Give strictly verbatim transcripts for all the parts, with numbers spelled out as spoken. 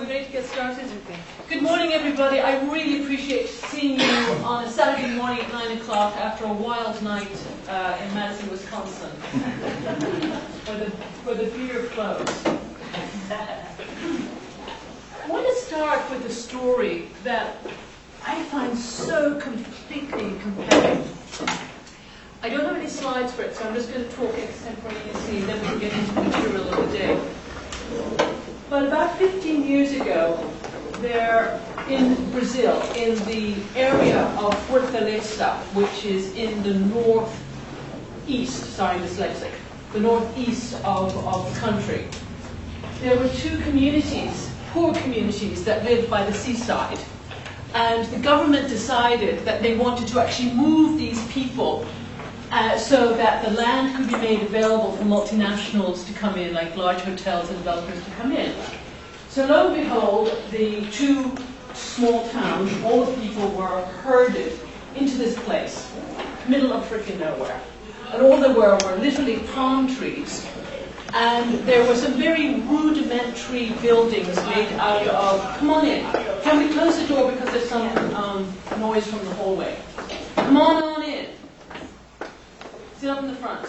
we ready to get started? Good morning, everybody. I really appreciate seeing you on a Saturday morning at nine o'clock after a wild night uh, in Madison, Wisconsin, where the, where the beer flows. I want to start with a story that I find so completely compelling. I don't have any slides for it, so I'm just going to talk extemporaneously, and then we can get into the material of the day. But about fifteen years ago, there in Brazil, in the area of Fortaleza, which is in the northeast, sorry, dyslexic, the northeast of, of the country, there were two communities, poor communities, that lived by the seaside. And the government decided that they wanted to actually move these people Uh, so that the land could be made available for multinationals to come in, like large hotels and developers to come in. So lo and behold, the two small towns, all the people were herded into this place, middle of freaking nowhere. And all there were were literally palm trees. And there were some very rudimentary buildings made out of, come on in. Can we close the door because there's some um, noise from the hallway? Come on on in. Sit up in the front.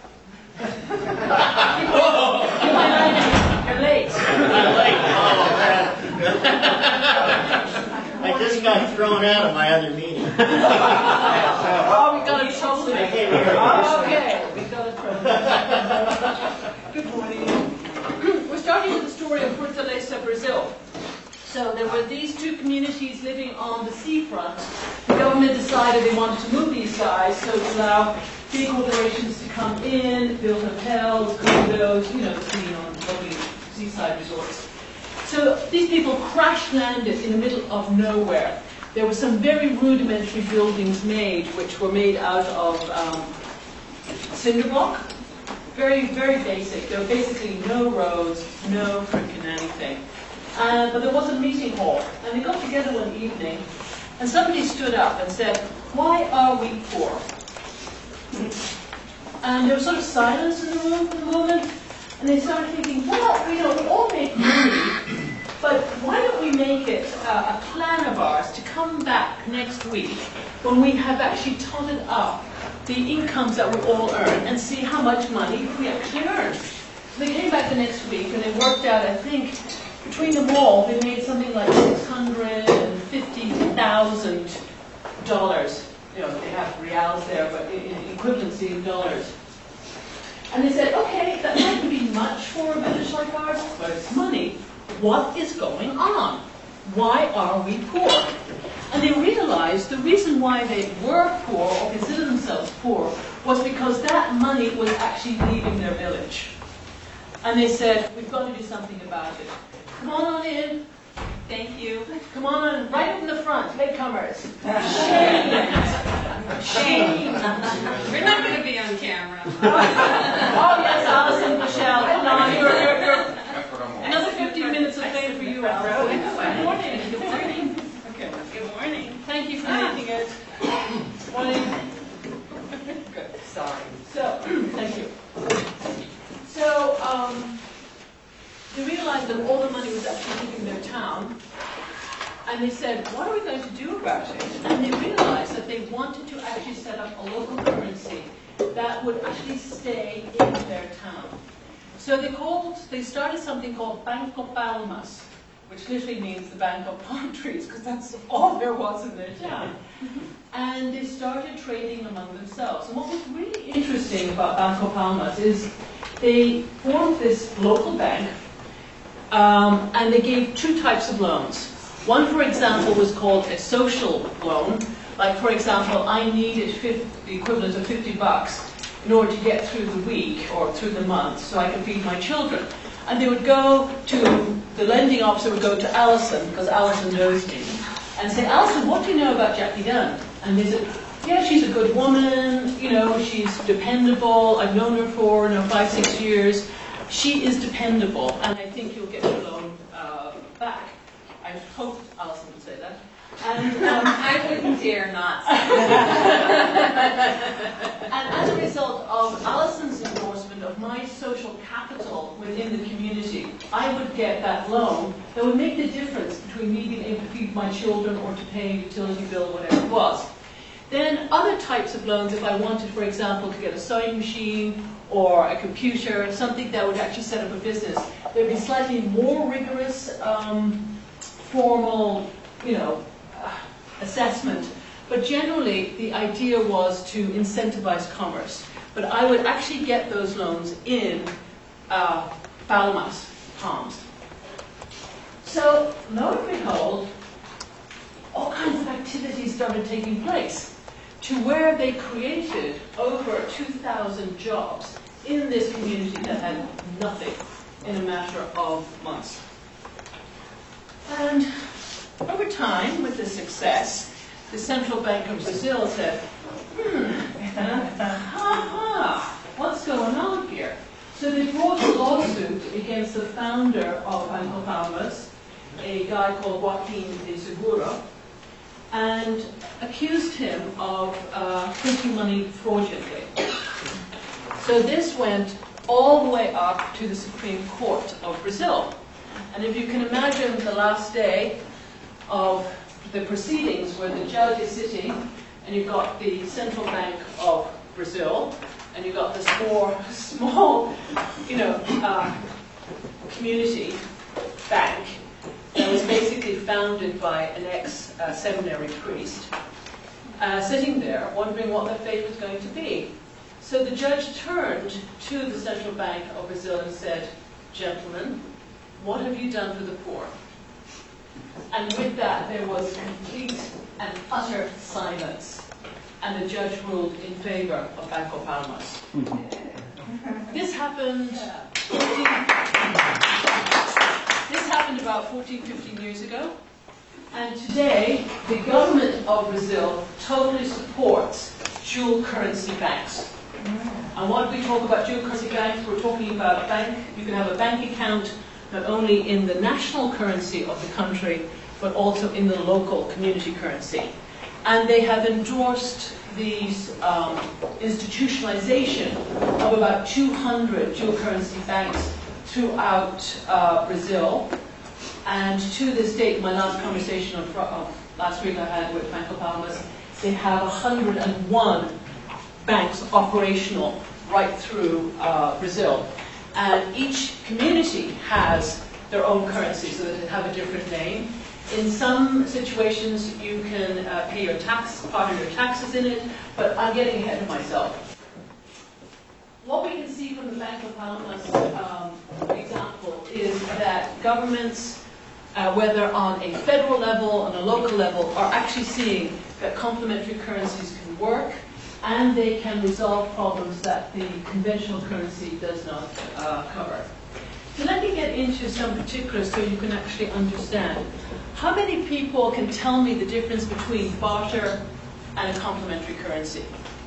You're late. I'm late. Oh, man. I just got thrown out of my other meeting. Oh, we got it totally. Oh, okay, we got it totally. Good morning. We're starting with the story of Fortaleza, Brazil. So there were these two communities living on the seafront. The government decided they wanted to move these guys so to allow big corporations to come in, build hotels, condos, you know, you know, lovely seaside resorts. So these people crash landed in the middle of nowhere. There were some very rudimentary buildings made, which were made out of um, cinder block. Very, very basic. There were basically no roads, no freaking anything. Uh, but there was a meeting hall, and they got together one evening, and somebody stood up and said, "Why are we poor?" And there was sort of silence in the room for a moment, and they started thinking, well, you know, we all make money, but why don't we make it uh, a plan of ours to come back next week when we have actually totted up the incomes that we all earn and see how much money we actually earn. So they came back the next week, and they worked out, I think, between them all, they made something like six hundred fifty thousand dollars. You know, they have reals there, but in, in equivalency in dollars. And they said, okay, that mightn't be much for a village like ours, but it's money. What is going on? Why are we poor? And they realized the reason why they were poor, or considered themselves poor, was because that money was actually leaving their village. And they said, we've got to do something about it. Come on on in. Thank you. Come on, right up in the front, latecomers. Shame. Shame. We're not going to be on camera. Oh, yes, Alison, Michelle. Come on, you're, you're, you're. Another fifteen minutes of fame for you, Alison. Good morning. Good morning. Okay. Good morning. Thank you for making it. Morning. Good. Sorry. So, thank you. So, um, they realized that all the money was actually leaving their town, and they said, what are we going to do about it? And they realized that they wanted to actually set up a local currency that would actually stay in their town. So they called, they started something called Banco Palmas, which literally means the Bank of Palm Trees, because that's all there was in their town. And they started trading among themselves. And what was really interesting about Banco Palmas is they formed this local bank. Um, and they gave two types of loans. One, for example, was called a social loan. Like, for example, I needed fifty, the equivalent of fifty bucks in order to get through the week or through the month so I could feed my children. And they would go to, the lending officer would go to Alison, because Alison knows me, and say, Alison, what do you know about Jackie Dunn? And they said, yeah, she's a good woman, you know, she's dependable, I've known her for, you know, five, six years. She is dependable, and I think you'll get your loan uh, back. I hope Alison would say that. And um, I wouldn't dare not say that. And as a result of Alison's endorsement of my social capital within the community, I would get that loan that would make the difference between me being able to feed my children or to pay a utility bill, whatever it was. Then other types of loans, if I wanted, for example, to get a sewing machine or a computer, something that would actually set up a business, there'd be slightly more rigorous, um, formal, you know, uh, assessment. But generally, the idea was to incentivize commerce. But I would actually get those loans in uh, Palmas, Palms. So, lo and behold, all kinds of activities started taking place, to where they created over two thousand jobs in this community that had nothing in a matter of months. And over time, with the success, the Central Bank of Brazil said, hmm, ha-ha, what's going on here? So they brought a lawsuit against the founder of Banco Palmas, a guy called Joaquim de Seguro, and accused him of uh, printing money fraudulently. So this went all the way up to the Supreme Court of Brazil. And if you can imagine the last day of the proceedings where the judge is sitting, and you've got the Central Bank of Brazil, and you've got this more small, you know, uh, community bank that was basically founded by an ex-seminary priest, uh, sitting there wondering what their fate was going to be. So the judge turned to the Central Bank of Brazil and said, "Gentlemen, what have you done for the poor?" And with that, there was complete and utter silence. And the judge ruled in favor of Banco Palmas. This happened, this happened about fourteen, fifteen years ago. And today, the government of Brazil totally supports dual currency banks. And when we talk about dual currency banks, we're talking about a bank. You can have a bank account not only in the national currency of the country, but also in the local community currency. And they have endorsed these um, institutionalization of about two hundred dual currency banks throughout uh, Brazil. And to this date, my last conversation of, of last week I had with Banco Palmas, they have one hundred and one banks operational right through uh, Brazil. And each community has their own currency, so that they have a different name. In some situations, you can uh, pay your tax, part of your taxes in it, but I'm getting ahead of myself. What we can see from the Banco Palmas um, example is that governments, uh, whether on a federal level, on a local level, are actually seeing that complementary currencies can work, and they can resolve problems that the conventional currency does not uh, cover. So let me get into some particulars so you can actually understand. How many people can tell me the difference between barter and a complementary currency?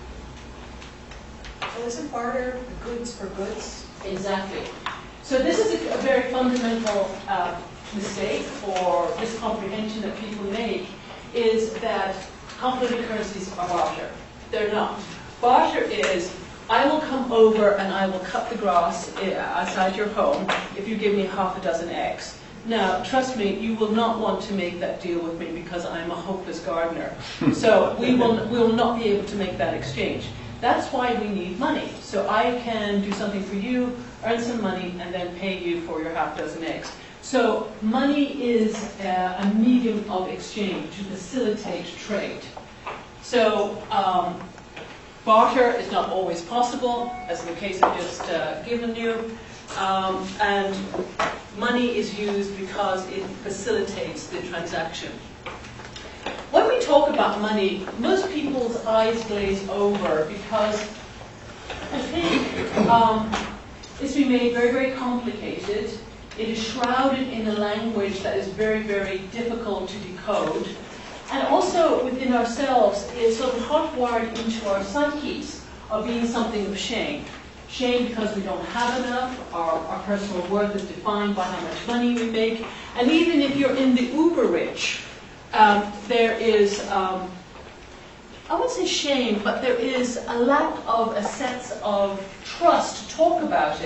Well, isn't barter goods for goods? Exactly. So this is a, a very fundamental uh, mistake or miscomprehension that people make, is that complementary currencies are barter. They're not. Barter is, I will come over and I will cut the grass outside your home if you give me half a dozen eggs. Now, trust me, you will not want to make that deal with me because I'm a hopeless gardener. So we will, we will not be able to make that exchange. That's why we need money. So I can do something for you, earn some money, and then pay you for your half dozen eggs. So money is a, a medium of exchange to facilitate trade. So um, barter is not always possible, as in the case I've just uh, given you. Um, and money is used because it facilitates the transaction. When we talk about money, most people's eyes glaze over because I think um, it's been made very, very complicated. It is shrouded in a language that is very, very difficult to decode. And also within ourselves, it's sort of hardwired into our psyches of being something of shame. Shame because we don't have enough, our, our personal worth is defined by how much money we make. And even if you're in the uber rich, um, there is, um, I won't say shame, but there is a lack of a sense of trust to talk about it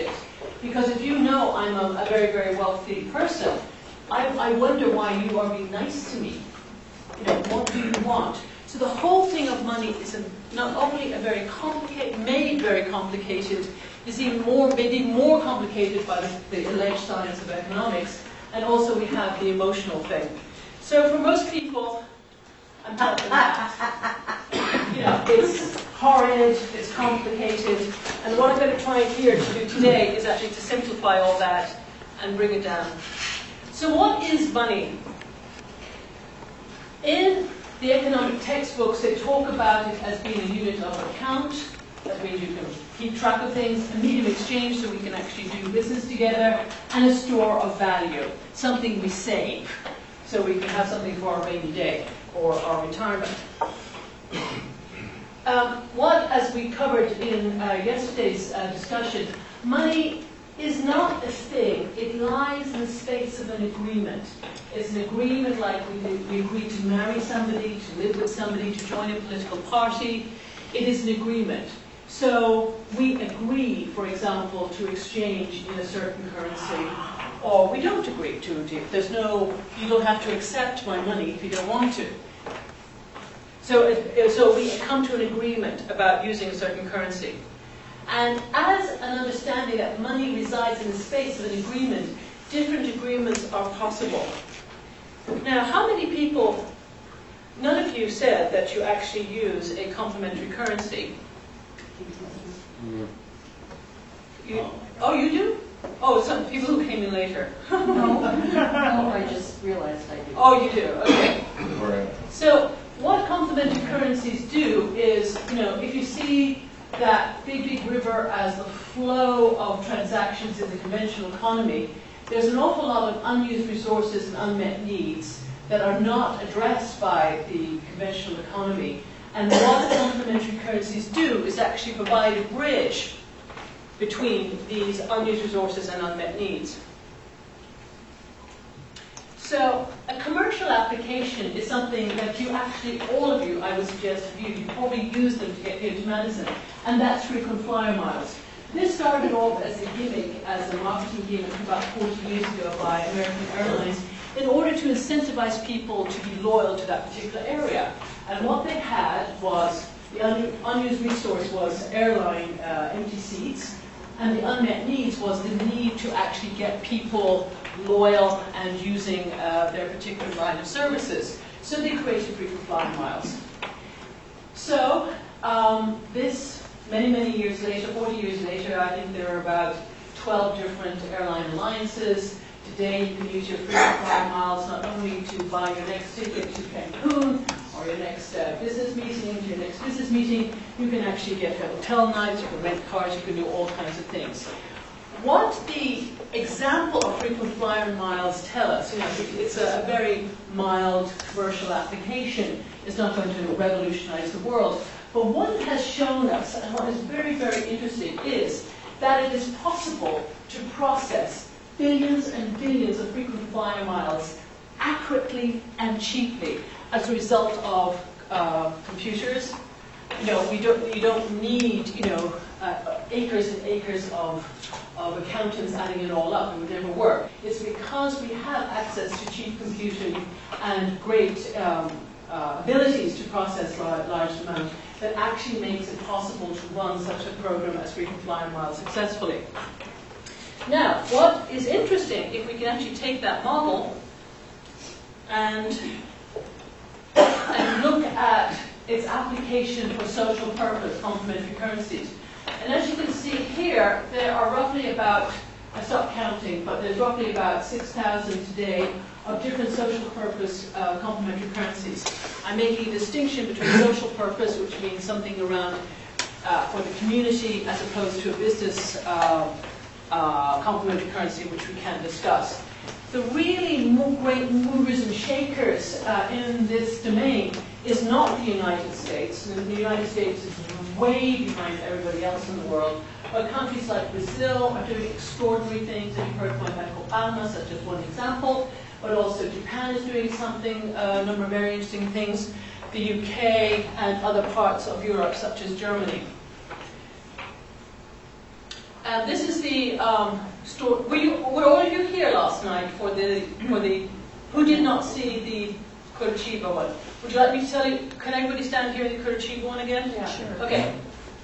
Because if you know I'm a, a very, very wealthy person, I, I wonder why you are being nice to me. You know, what do you want? So the whole thing of money is a, not only a very complicated, made very complicated, is even more, made even more complicated by the, the alleged science of economics, and also we have the emotional thing. So for most people, I'm helping that. You know, it's horrid, it's complicated, and what I'm going to try here to do today is actually to simplify all that and bring it down. So what is money? In the economic textbooks, they talk about it as being a unit of account. That means you can keep track of things, a medium of exchange so we can actually do business together, and a store of value, something we save, so we can have something for our rainy day or our retirement. Um, what, as we covered in uh, yesterday's uh, discussion, money is not a thing. It lies in the space of an agreement. It's an agreement like we, did, we agreed to marry somebody, to live with somebody, to join a political party. It is an agreement. So we agree, for example, to exchange in a certain currency, or we don't agree to it. There's no, you don't have to accept my money if you don't want to. So, it, so we come to an agreement about using a certain currency. And as an understanding that money resides in the space of an agreement, different agreements are possible. Now, how many people, none of you said that you actually use a complementary currency. You, oh, you do? Oh, some people who came in later. No, no, I just realized I do. Oh, you do, okay. So, what complementary currencies do is, you know, if you see that big, big river as the flow of transactions in the conventional economy, there's an awful lot of unused resources and unmet needs that are not addressed by the conventional economy. And what complementary currencies do is actually provide a bridge between these unused resources and unmet needs. So a commercial application is something that you actually, all of you, I would suggest to you, you probably use them to get here to Madison, and that's frequent flyer miles. This started off as a gimmick, as a marketing gimmick about forty years ago by American Airlines in order to incentivize people to be loyal to that particular area. And what they had was, the un unused resource was airline uh, empty seats, and the unmet needs was the need to actually get people loyal and using uh, their particular line of services. So they created frequent flyer miles. So um, this, many, many years later, forty years later, I think there are about twelve different airline alliances. Today you can use your frequent flyer miles not only to buy your next ticket to Cancun or your next uh, business meeting, to your next business meeting, you can actually get hotel nights, you can rent cars, you can do all kinds of things. What the example of frequent flyer miles tell us, you know, it's a, a very mild commercial application. It's not going to revolutionize the world. But what it has shown us, and what is very, very interesting, is that it is possible to process billions and billions of frequent flyer miles accurately and cheaply as a result of uh, computers. You know, we don't, you don't need, you know, uh, acres and acres of, of accountants adding it all up. It would never work. It's because we have access to cheap computing and great um, uh, abilities to process large, large amounts that actually makes it possible to run such a program as frequent flyer miles successfully. Now, what is interesting, if we can actually take that model and, and look at its application for social purpose, complementary currencies. And as you can see here, there are roughly about, I stopped counting, but there's roughly about six thousand today of different social purpose uh, complementary currencies. I'm making a distinction between social purpose, which means something around uh, for the community, as opposed to a business uh, uh, complementary currency, which we can discuss. The really mo great movers and shakers uh, in this domain is not the United States. The United States is way behind everybody else in the world. But countries like Brazil are doing extraordinary things, and you've heard of Michael Palma, such as one example. But also Japan is doing something, uh, a number of very interesting things. The U K and other parts of Europe, such as Germany. Uh, And this is the um, story. Were, you, were all of you here last night for the, for the, who did not see the Curitiba one? Would you like me to tell you, can everybody stand here in the Curitiba one again? Yeah, sure. Okay.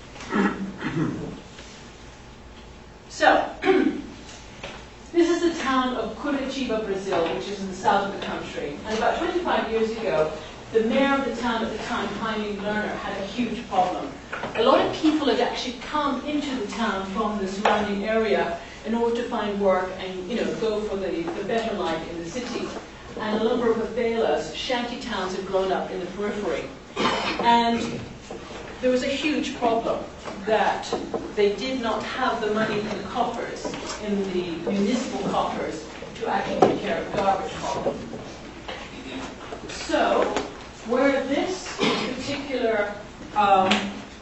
So, this is the town of Curitiba, Brazil, which is in the south of the country. And about twenty-five years ago, the mayor of the town at the time, Jaime Lerner, had a huge problem. A lot of people had actually come into the town from the surrounding area in order to find work and, you know, go for the, the better life in the city. And a number of favelas, shanty towns, had grown up in the periphery. And there was a huge problem that they did not have the money in the coffers, in the municipal coffers, to actually take care of the garbage problem. So, where this particular um,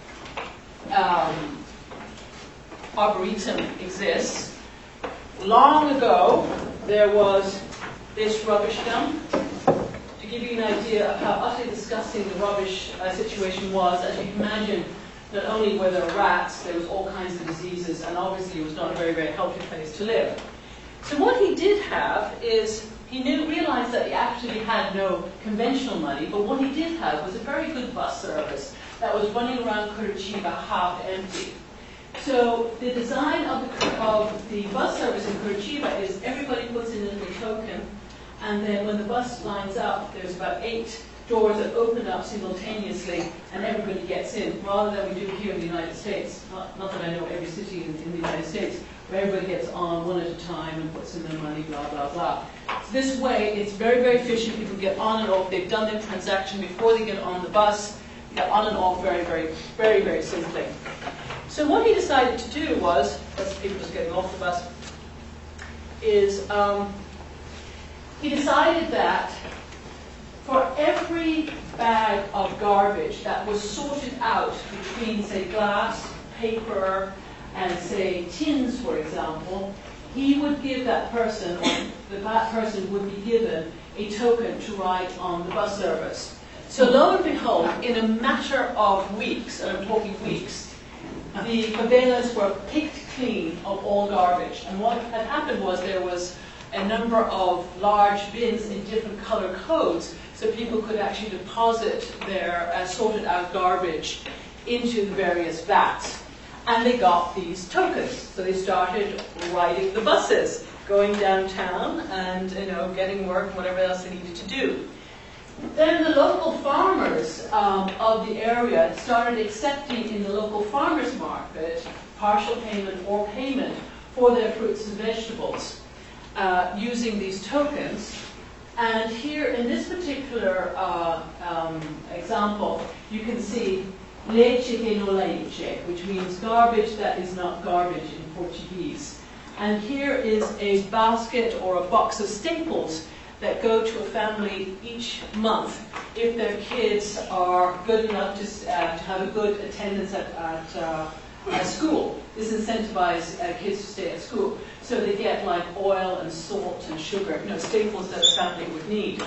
um, arboretum exists, long ago there was this rubbish dump. To give you an idea of how utterly disgusting the rubbish uh, situation was, as you can imagine, not only were there rats, there was all kinds of diseases, and obviously it was not a very, very healthy place to live. So what he did have is, he knew, realized that he actually had no conventional money, but what he did have was a very good bus service that was running around Curitiba half empty. So the design of the, of the bus service in Curitiba is everybody puts in a little token, and then when the bus lines up, there's about eight doors that open up simultaneously, and everybody gets in, rather than we do here in the United States. Not, not that I know every city in, in the United States, where everybody gets on one at a time and puts in their money, blah, blah, blah. So this way, it's very, very efficient. People get on and off. They've done their transaction before they get on the bus. Get on and off very, very, very, very simply. So what he decided to do was, as people just getting off the bus, is um, he decided that for every bag of garbage that was sorted out between, say, glass, paper, and, say, tins, for example, he would give that person, or that person would be given a token to ride on the bus service. So lo and behold, in a matter of weeks, and I'm talking weeks, the favelas were picked clean of all garbage. And what had happened was there was a number of large bins in different color codes, so people could actually deposit their uh, sorted out garbage into the various vats. And they got these tokens. So they started riding the buses, going downtown and, you know, getting work and whatever else they needed to do. Then the local farmers um, of the area started accepting in the local farmers market partial payment or payment for their fruits and vegetables uh, using these tokens. And here in this particular uh, um, example, you can see leche que no leche, which means garbage that is not garbage in Portuguese. And here is a basket or a box of staples that go to a family each month if their kids are good enough to, uh, to have a good attendance at, at, uh, at school. This incentivizes uh, kids to stay at school. So they get like oil and salt and sugar, you know, staples that a family would need.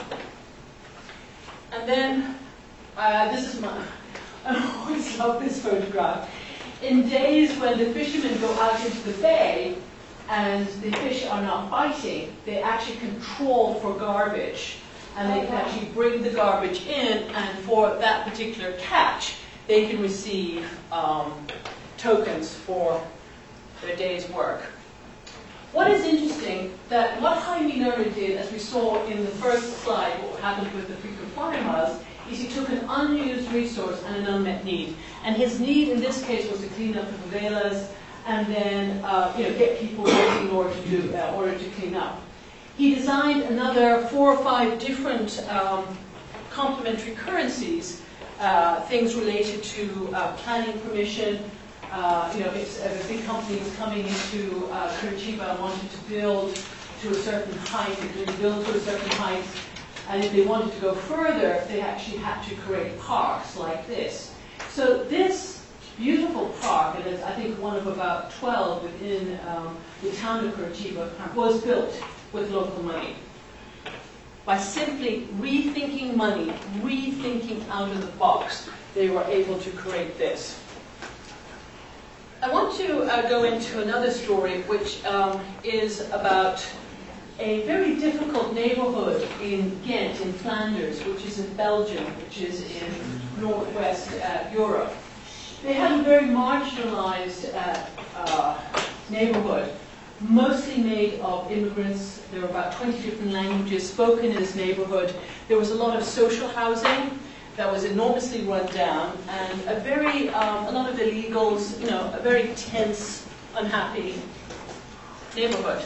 And then, uh, this is my, I always love this photograph. In days when the fishermen go out into the bay and the fish are not biting, they actually can trawl for garbage. And they can actually bring the garbage in, and for that particular catch, they can receive um, tokens for their day's work. What is interesting, that what Jaime Lerner did, as we saw in the first slide, what happened with the frequent flyer miles, is he took an unused resource and an unmet need. And his need in this case was to clean up the favelas and then uh, you know, get people working in order to, do, uh, order to clean up. He designed another four or five different um, complementary currencies, uh, things related to uh, planning permission. Uh, you know, if, if a big company was coming into uh, Curitiba and wanted to build to a certain height, they could build to a certain height. And if they wanted to go further, they actually had to create parks like this. So this beautiful park, and it's I think one of about twelve within um, the town of Curitiba, was built with local money. By simply rethinking money, rethinking out of the box, they were able to create this. I want to uh, go into another story, which um, is about a very difficult neighborhood in Ghent, in Flanders, which is in Belgium, which is in northwest uh, Europe. They had a very marginalized uh, uh, neighborhood, mostly made of immigrants. There were about twenty different languages spoken in this neighborhood. There was a lot of social housing that was enormously run down, and a very, um, a lot of illegals, you know, a very tense, unhappy neighborhood.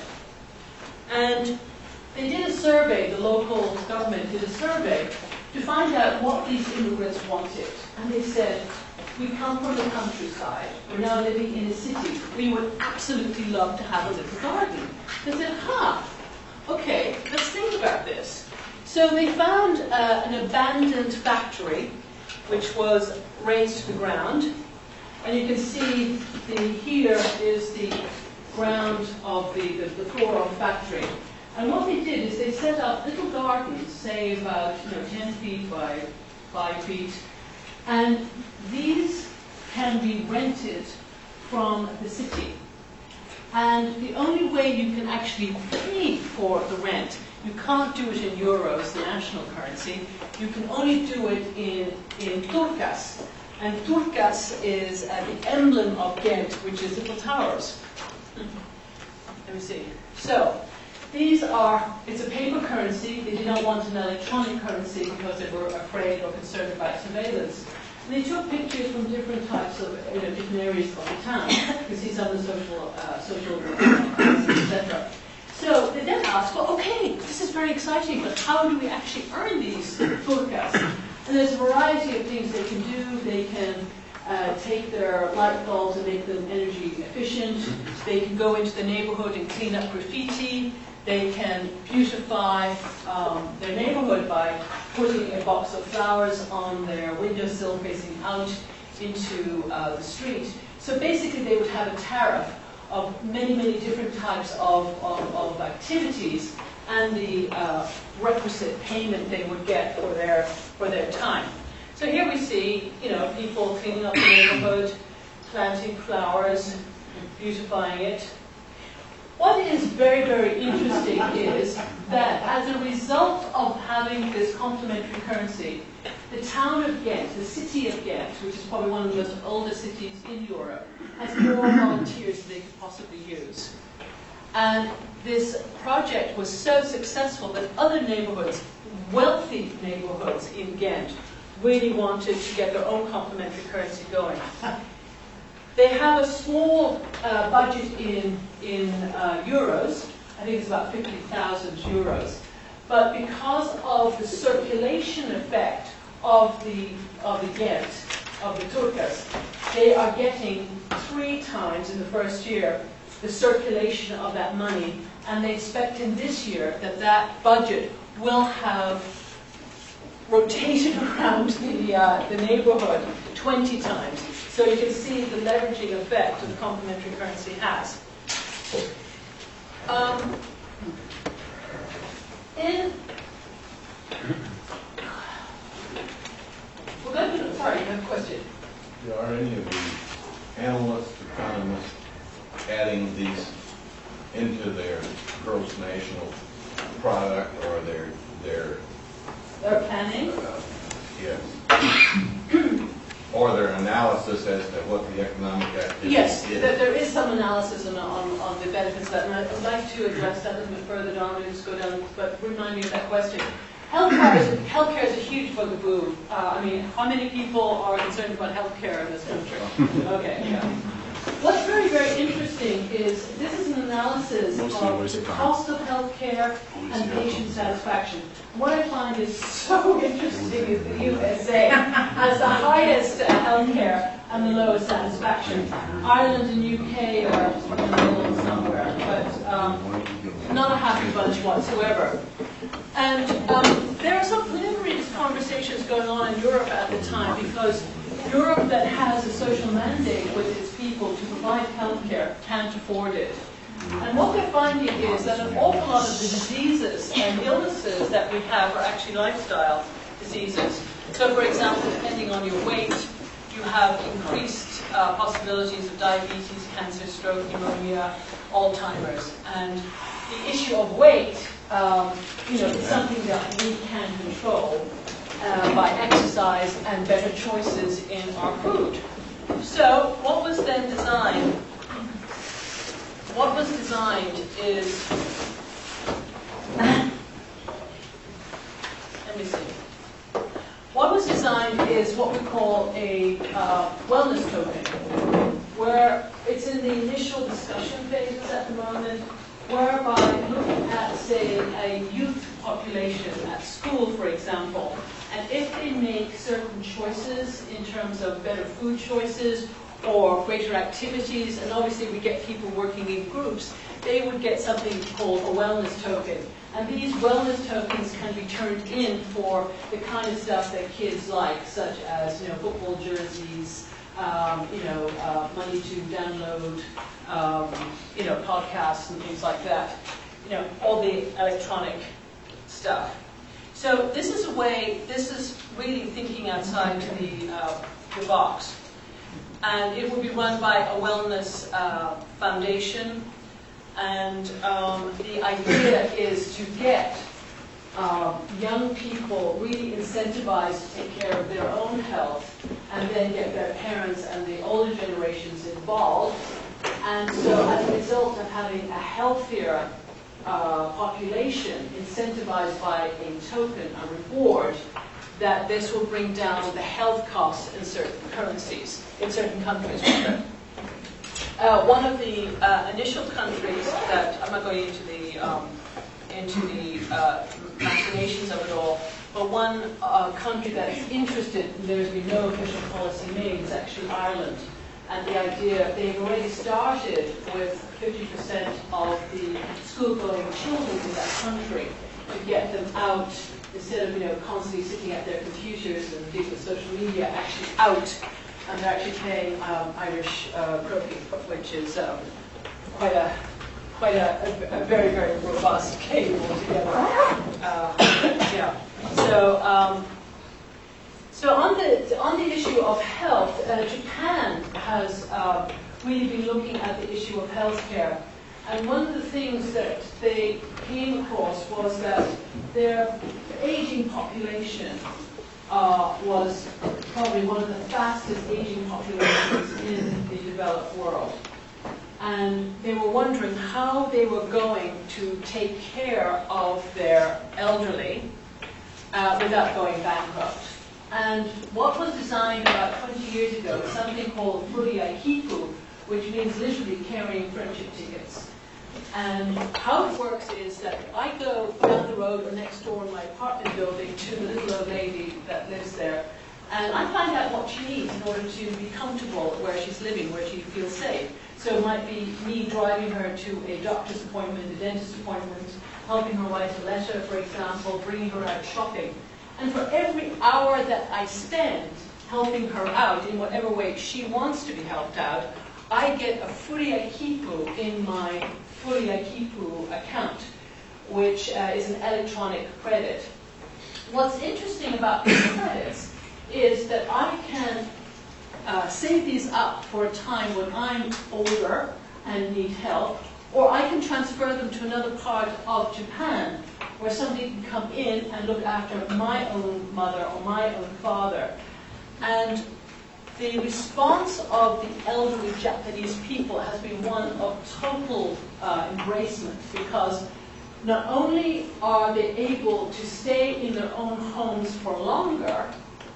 And they did a survey, the local government did a survey to find out what these immigrants wanted. And they said, we come from the countryside, we're now living in a city, we would absolutely love to have a little garden. They said, huh, okay, let's think about this. So they found uh, an abandoned factory, which was razed to the ground. And you can see the, here is the ground of the, the, the floor of the factory. And what they did is they set up little gardens, say about you know, ten feet by five feet. And these can be rented from the city. And the only way you can actually pay for the rent, you can't do it in euros, the national currency. You can only do it in, in turcas. And turcas is uh, the emblem of Ghent, which is little towers. Let me see. So, these are, it's a paper currency. They did not want an electronic currency because they were afraid or concerned about surveillance. And they took pictures from different types of, you know, different areas of the town. You can see some of the social, uh, social, et cetera. So they then asked, well, okay, this is very exciting, but how do we actually earn these turcas? And there's a variety of things they can do. They can uh, take their light bulbs and make them energy efficient. They can go into the neighborhood and clean up graffiti. They can beautify um, their neighborhood by putting a box of flowers on their windowsill facing out into uh, the street. So basically they would have a tariff of many, many different types of, of, of activities and the uh, requisite payment they would get for their, for their time. So here we see, you know, people cleaning up the neighborhood, planting flowers, beautifying it. What is very, very interesting is that as a result of having this complementary currency, the town of Ghent, the city of Ghent, which is probably one of the most oldest cities in Europe, has more volunteers than they could possibly use. And this project was so successful that other neighborhoods, wealthy neighborhoods in Ghent, really wanted to get their own complementary currency going. They have a small uh, budget in, in uh, euros. I think it's about fifty thousand euros. But because of the circulation effect of the, of the Ghent, of the turcas, they are getting three times in the first year the circulation of that money. And they expect in this year that that budget will have rotated around the, uh, the neighborhood twenty times. So you can see the leveraging effect that the complementary currency has. Um, in, we're going to, sorry, you have a question. Are any of the analysts, economists, adding these into their gross national product or their, their They're planning? uh, yes, or their analysis as to what the economic activity Yes, is? there, there is some analysis on, on, on the benefits of that, and I'd like to address that a little bit further down. We'll just go down, but remind me of that question. Healthcare is, healthcare is a huge bugaboo. Uh, I mean, how many people are concerned about healthcare in this country? Okay, yeah. What's very, very interesting is this is an analysis of the cost of healthcare and patient satisfaction. What I find is so interesting is the U S A has the highest uh, healthcare and the lowest satisfaction. Ireland and U K are in the middle somewhere, but um, not a happy bunch whatsoever. And um, there are some preliminary conversations going on in Europe at the time, because Europe that has a social mandate with its people to provide healthcare can't afford it. And what they're finding is that an awful lot of the diseases and illnesses that we have are actually lifestyle diseases. So, for example, depending on your weight, you have increased uh, possibilities of diabetes, cancer, stroke, pneumonia, Alzheimer's. And the issue of weight, um, you know, is something that we can control uh, by exercise and better choices in our food. So what was then designed? What was designed is, let me see. What was designed is what we call a uh, wellness token, where it's in the initial discussion phases at the moment, whereby looking at, say, a youth population at school, for example, and if they make certain choices in terms of better food choices or greater activities, and obviously we get people working in groups, they would get something called a wellness token. And these wellness tokens can be turned in for the kind of stuff that kids like, such as, you know, football jerseys, um, you know, uh, money to download, um, you know, podcasts and things like that. You know, all the electronic stuff. So this is a way, this is really thinking outside the, uh, the box. And it will be run by a wellness uh, foundation. And um, the idea is to get uh, young people really incentivized to take care of their own health, and then get their parents and the older generations involved. And so as a result of having a healthier uh, population incentivized by a token, a reward, that this will bring down the health costs in certain currencies, in certain countries. Uh, one of the uh, initial countries that, I'm not going into the um, into the uh, machinations of it all, but one uh, country that's interested, and there's been no official policy made, is actually Ireland. And the idea, they've already started with fifty percent of the school-going children in that country to get them out, instead of, you know, constantly sitting at their computers and dealing with social media, actually out. And they're actually paying um, Irish uh, croquet, which is um, quite a quite a, a, a very, very robust game altogether. Uh, yeah. So, um, so on the on the issue of health, uh, Japan has uh, really been looking at the issue of healthcare. And one of the things that they came across was that their aging population uh, was probably one of the fastest aging populations in the developed world. And they were wondering how they were going to take care of their elderly uh, without going bankrupt. And what was designed about twenty years ago was something called Furiaikipu, which means literally carrying friendship tickets. And how it works is that I go down the road or next door in my apartment building to the little old lady that lives there, and I find out what she needs in order to be comfortable where she's living, where she feels safe. So it might be me driving her to a doctor's appointment, a dentist appointment, helping her write a letter, for example, bringing her out shopping. And for every hour that I spend helping her out in whatever way she wants to be helped out, I get a Furiaikipu in my Furiaikipu account, which uh, is an electronic credit. What's interesting about these credits is that I can uh, save these up for a time when I'm older and need help, or I can transfer them to another part of Japan where somebody can come in and look after my own mother or my own father. And the response of the elderly Japanese people has been one of total uh, embracement, because not only are they able to stay in their own homes for longer,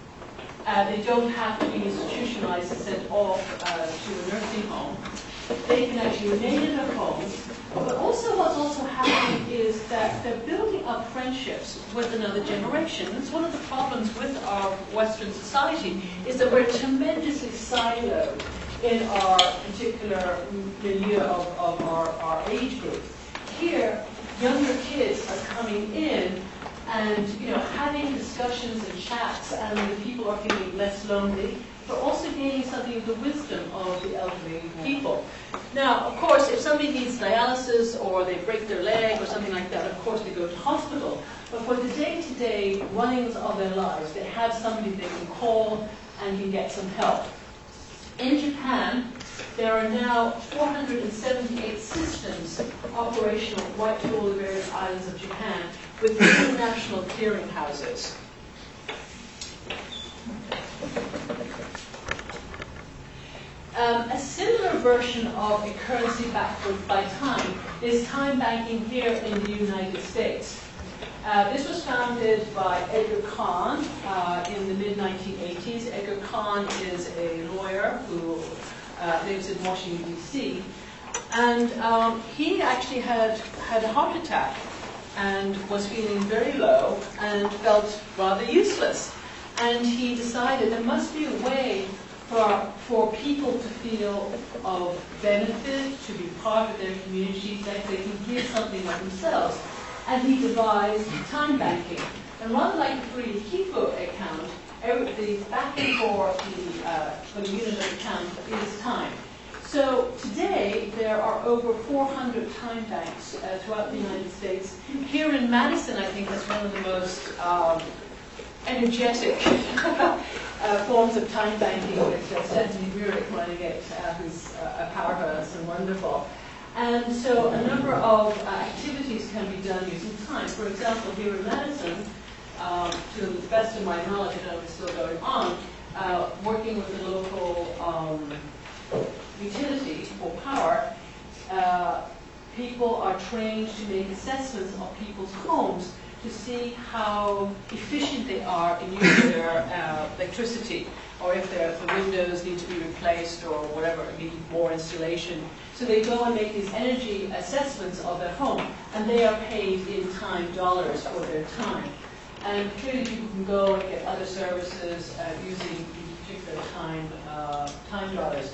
uh, they don't have to be institutionalized and sent off uh, to a nursing home. They can actually remain in their homes. But also what's also happening is that they're building up friendships with another generation. That's one of the problems with our Western society, is that we're tremendously siloed in our particular milieu of, of our, our age group. Here, younger kids are coming in and, you know, having discussions and chats, and the people are feeling less lonely, but also gaining something of the wisdom of the elderly people. Now, of course, if somebody needs dialysis or they break their leg or something like that, of course they go to hospital. But for the day-to-day runnings of their lives, they have somebody they can call and can get some help. In Japan, there are now four hundred seventy-eight systems operational right through all the various islands of Japan with international clearinghouses. Um, a similar version of a currency backwards by time is time banking here in the United States. Uh, this was founded by Edgar Kahn uh, in the mid nineteen eighties. Edgar Kahn is a lawyer who uh, lives in Washington, D C, and um, he actually had had a heart attack and was feeling very low and felt rather useless. And he decided there must be a way for, for people to feel of benefit, to be part of their communities, that they can give something of themselves. And he devised time banking. And rather like a free Kifo account, every, the backing for the, uh, for the unit of account is time. So today, there are over four hundred time banks uh, throughout the United States. Here in Madison, I think that's one of the most um, energetic uh, forms of time banking with uh, Stephanie Burek running it, uh, who's uh, a powerhouse and wonderful. And so a number of uh, activities can be done using time. For example, here in Madison, um, to the best of my knowledge, I don't know if it's still going on, uh, working with the local um, utility for power, uh, people are trained to make assessments of people's homes to see how efficient they are in using their uh, electricity, or if their the windows need to be replaced or whatever, need more installation. So they go and make these energy assessments of their home, and they are paid in time dollars for their time. And clearly people can go and get other services uh, using these particular time, uh, time dollars.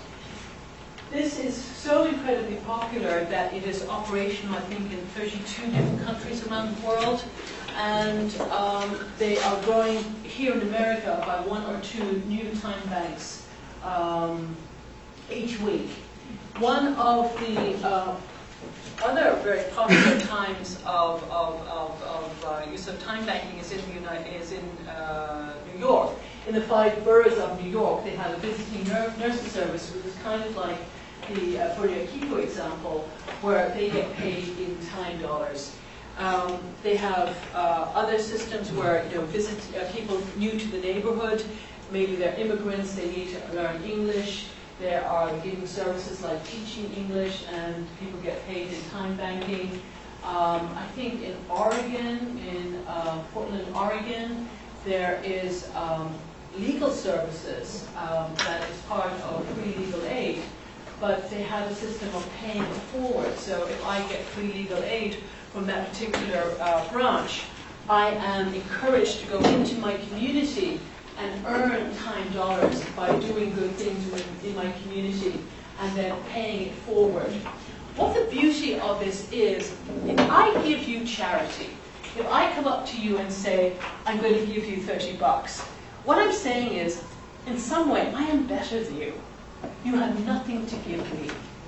This is so incredibly popular that it is operational, I think, in thirty-two different countries around the world. And um, they are growing here in America by one or two new time banks um, each week. One of the uh, other very popular times of, of, of, of uh, use of time banking is in, the United, is in uh, New York. In the five boroughs of New York, they have a visiting nursing service, which is kind of like the uh, for the Akiko example, where they get paid in time dollars. Um, they have uh, other systems where, you know, visit uh, people new to the neighborhood. Maybe they're immigrants, they need to learn English. There are giving services like teaching English, and people get paid in time banking. Um, I think in Oregon, in uh, Portland, Oregon, there is um, legal services um, that is part of free legal aid, but they have a system of paying it forward. So if I get free legal aid from that particular uh, branch, I am encouraged to go into my community and earn time dollars by doing good things in, in my community and then paying it forward. What the beauty of this is, if I give you charity, if I come up to you and say, I'm going to give you thirty bucks, what I'm saying is, in some way, I am better than you. You have nothing to give me.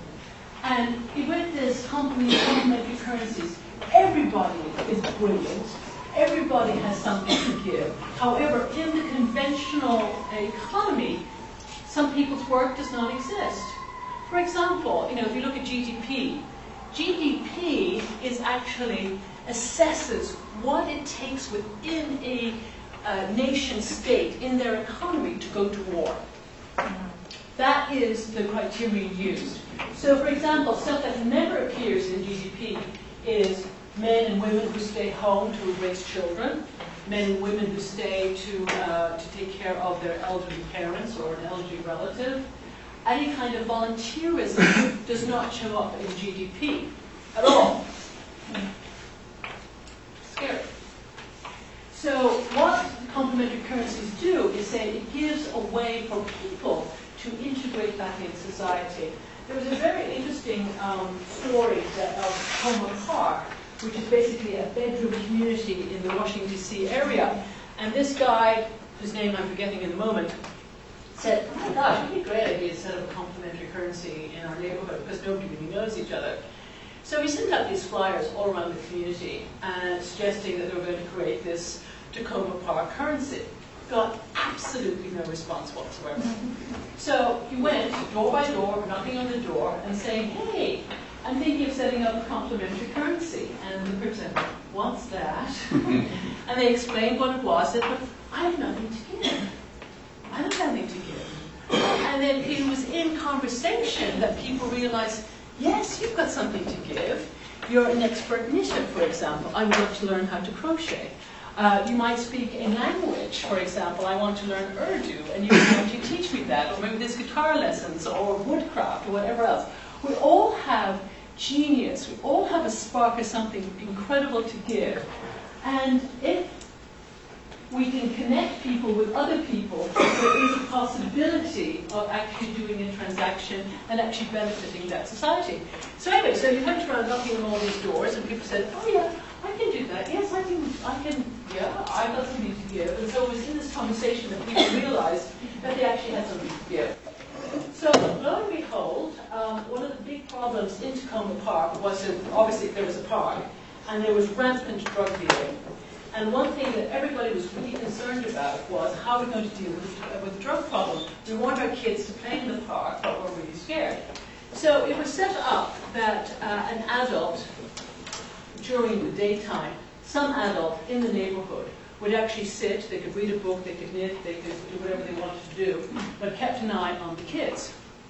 And with this complementary currencies, everybody is brilliant. Everybody has something to give. However, in the conventional economy, some people's work does not exist. For example, you know, if you look at G D P, G D P is actually assesses what it takes within a uh, nation state in their economy to go to war. That is the criteria used. So, for example, stuff that never appears in G D P is men and women who stay home to raise children, men and women who stay to uh, to take care of their elderly parents or an elderly relative. Any kind of volunteerism does not show up in G D P at all. Scary. So what complementary currencies do is say it gives a way for people to integrate back in society. There was a very interesting um, story that, of Homer Park, which is basically a bedroom community in the Washington, D C area. And this guy, whose name I'm forgetting in a moment, said, oh my gosh, it would be a great idea to set up a complementary currency in our neighborhood because nobody really knows each other. So he sent out these flyers all around the community and suggesting that they were going to create this Tacoma Park currency. got absolutely no response whatsoever. So he went door by door, knocking on the door and saying, hey, I'm thinking of setting up a complementary currency. And the person said, what's that? And they explained what it was. Said, but I have nothing to give. I have nothing to give. And then it was in conversation that people realized, yes, you've got something to give. You're an expert knitter, for example. I would love to learn how to crochet. Uh, you might speak a language, for example. I want to learn Urdu, and you can actually teach me that. Or maybe there's guitar lessons, or woodcraft, or whatever else. We all have genius. We all have a spark of something incredible to give. And if we can connect people with other people, there is a possibility of actually doing a transaction and actually benefiting that society. So anyway, so he went around knocking on all these doors, and people said, oh yeah, I can do that. Yes, I can, I can, yeah, I've got something to give. And so it was in this conversation that people realized that they actually had something to give. So lo and behold, um, one of the big problems in Tacoma Park was that obviously there was a park, and there was rampant drug dealing. And one thing that everybody was really concerned about was how we're going to deal with, uh, with the drug problem. We want our kids to play in the park, but we're really scared. So it was set up that uh, an adult, during the daytime, some adult in the neighborhood would actually sit, they could read a book, they could knit, they could do whatever they wanted to do, but kept an eye on the kids.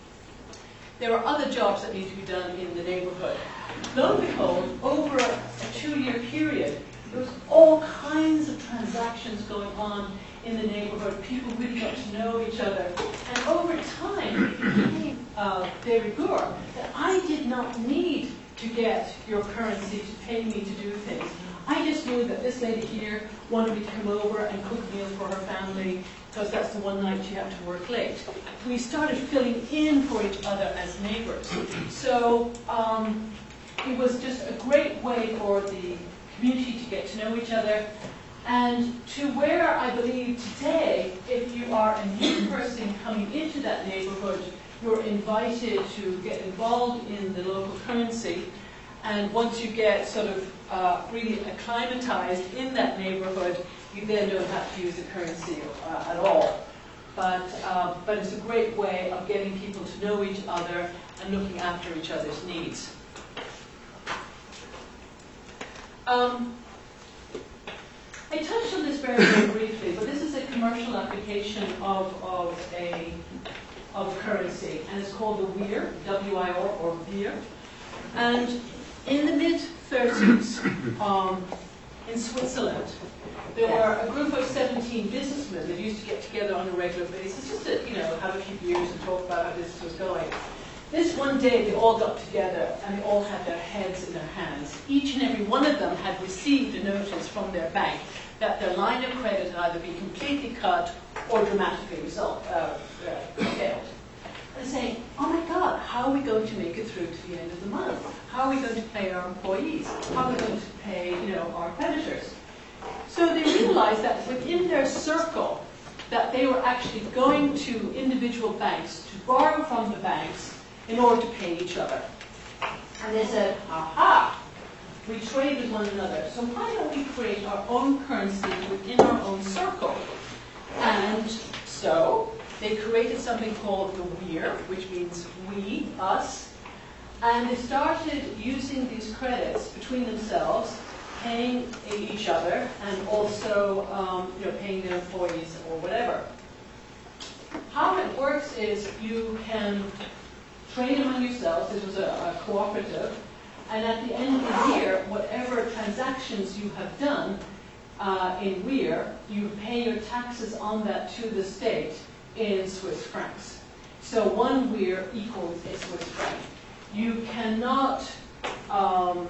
There were other jobs that needed to be done in the neighborhood. Lo and behold, over a, a two-year period, there was all kinds of transactions going on in the neighborhood. People really got to know each other. And over time, it became uh, de rigueur that I did not need to get your currency to pay me to do things. I just knew that this lady here wanted me to come over and cook a meal for her family because that's the one night she had to work late. We started filling in for each other as neighbors. So um, it was just a great way for the community to get to know each other, and to where I believe today, if you are a new person coming into that neighborhood, you're invited to get involved in the local currency, and once you get sort of uh, really acclimatized in that neighborhood, you then don't have to use the currency uh, at all. But, uh, but it's a great way of getting people to know each other and looking after each other's needs. Um, I touched on this very, very briefly, but this is a commercial application of, of, a, of a currency, and it's called the W I R, W I R, or W I R. And in the mid thirties, um, in Switzerland, there were a group of seventeen businessmen that used to get together on a regular basis, just to, you know, have a few beers and talk about how business was going. This one day, they all got together, and they all had their heads in their hands. Each and every one of them had received a notice from their bank that their line of credit had either been completely cut or dramatically result, uh, uh, failed. And saying, oh my God, how are we going to make it through to the end of the month? How are we going to pay our employees? How are we going to pay, you know, our creditors? So they realized that within their circle, that they were actually going to individual banks to borrow from the banks in order to pay each other. And they said, aha, we trade with one another, so why don't we create our own currency within our own circle? And so they created something called the W I R, which means we, us, and they started using these credits between themselves, paying each other, and also um, you know, paying their employees or whatever. How it works is you can trade among yourselves. This was a, a cooperative. And at the end of the year, whatever transactions you have done uh, in W I R, you pay your taxes on that to the state in Swiss francs. So one W I R equals a Swiss franc. You cannot um,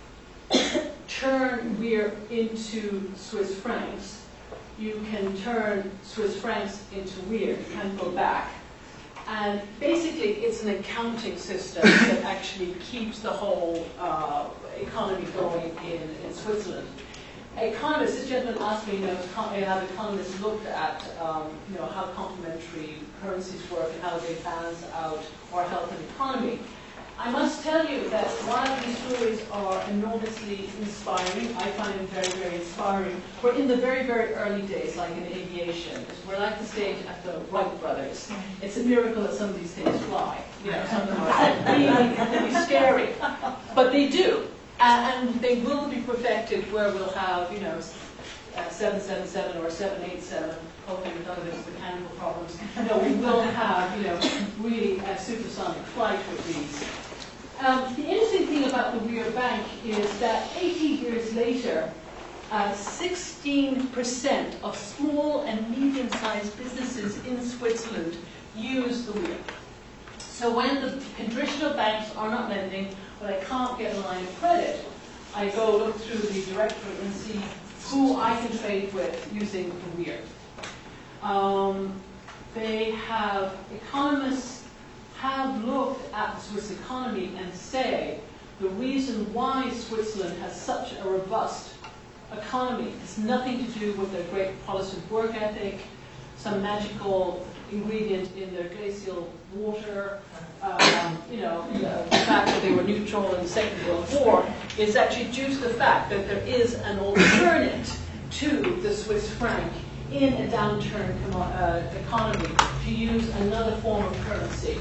turn W I R into Swiss francs. You can turn Swiss francs into W I R. You can't go back. And basically, it's an accounting system that actually keeps the whole uh, economy going in, in Switzerland. Economists, this gentleman asked me, you know, have economists looked at, um, you know, how complementary currencies work and how they balance out our health and economy. I must tell you that while these stories are enormously inspiring, I find them very, very inspiring. We're in the very, very early days, like in aviation. We're like the stage at the Wright brothers. It's a miracle that some of these things fly. You know, some of them are really, really scary. But they do. Uh, and they will be perfected where we'll have, you know, uh, seven seven seven or seven eight seven. Hopefully none of those mechanical problems. No, we will have, you know, really a supersonic flight with these. Um, the interesting thing about the Weir Bank is that eighty years later, uh, sixteen percent of small and medium-sized businesses in Switzerland use the Weir. So when the traditional banks are not lending, but I can't get a line of credit, I go look through the directory and see who I can trade with using the Weir. Um, they have, economists have looked at the Swiss economy and say the reason why Switzerland has such a robust economy has nothing to do with their great Protestant work ethic, some magical ingredient in their glacial water, um, you know, the fact that they were neutral in the Second World War is actually due to the fact that there is an alternate to the Swiss franc in a downturn uh, economy to use another form of currency.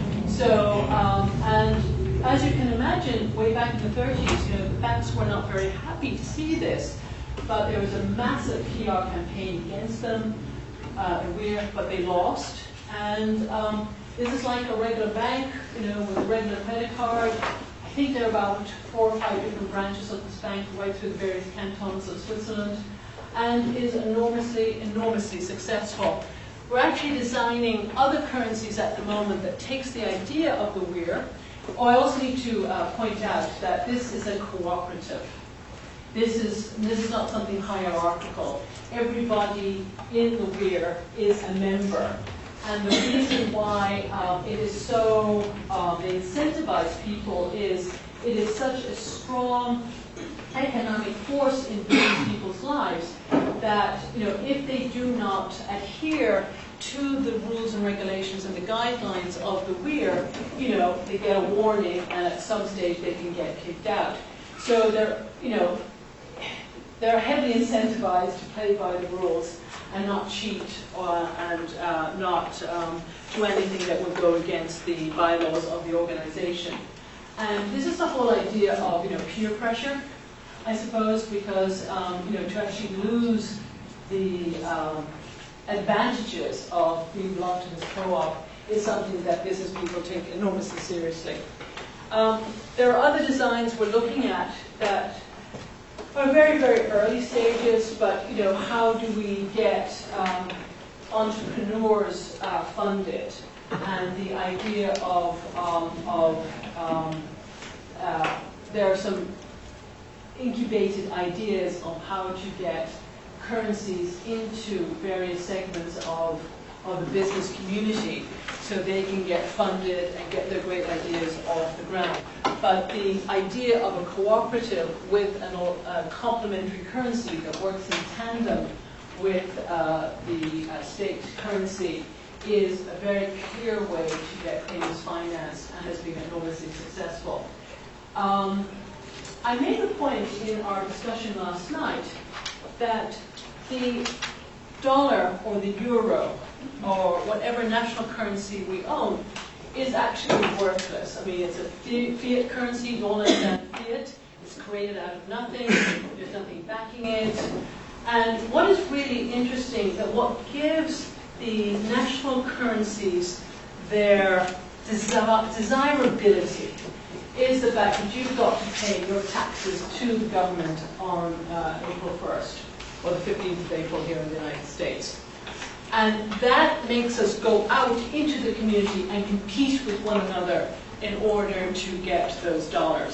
So, um, and as you can imagine, way back in the thirties, you know, the banks were not very happy to see this, but there was a massive P R campaign against them, uh, but they lost. And um, this is like a regular bank, you know, with a regular credit card. I think there are about four or five different branches of this bank right through the various cantons of Switzerland, and is enormously, enormously successful. We're actually designing other currencies at the moment that takes the idea of the Weir. Oh, I also need to uh, point out that this is a cooperative. This is, this is not something hierarchical. Everybody in the Weir is a member. And the reason why um, it is so, um, they incentivize people is it is such a strong economic force in these people's lives that, you know, if they do not adhere to the rules and regulations and the guidelines of the Weir, you know, they get a warning and at some stage they can get kicked out. So they're, you know, they're heavily incentivized to play by the rules and not cheat or, and uh, not um, do anything that would go against the bylaws of the organization. And this is the whole idea of, you know, peer pressure, I suppose, because, um, you know, to actually lose the um, advantages of being belonged to this co-op is something that business people take enormously seriously. Um, there are other designs we're looking at that are very, very early stages, but, you know, how do we get um, entrepreneurs uh, funded? And the idea of, um, of um, uh, there are some incubated ideas of how to get currencies into various segments of, of the business community so they can get funded and get their great ideas off the ground. But the idea of a cooperative with an, a complementary currency that works in tandem with uh, the uh, state currency is a very clear way to get things financed and has been enormously successful. Um, I made a point in our discussion last night that the dollar or the euro or whatever national currency we own is actually worthless. I mean, it's a fiat currency, you don't understand fiat. It's created out of nothing. There's nothing backing it. And what is really interesting, that what gives the national currencies their desi desirability is the fact that you've got to pay your taxes to the government on uh, April first, or the fifteenth of April here in the United States. And that makes us go out into the community and compete with one another in order to get those dollars.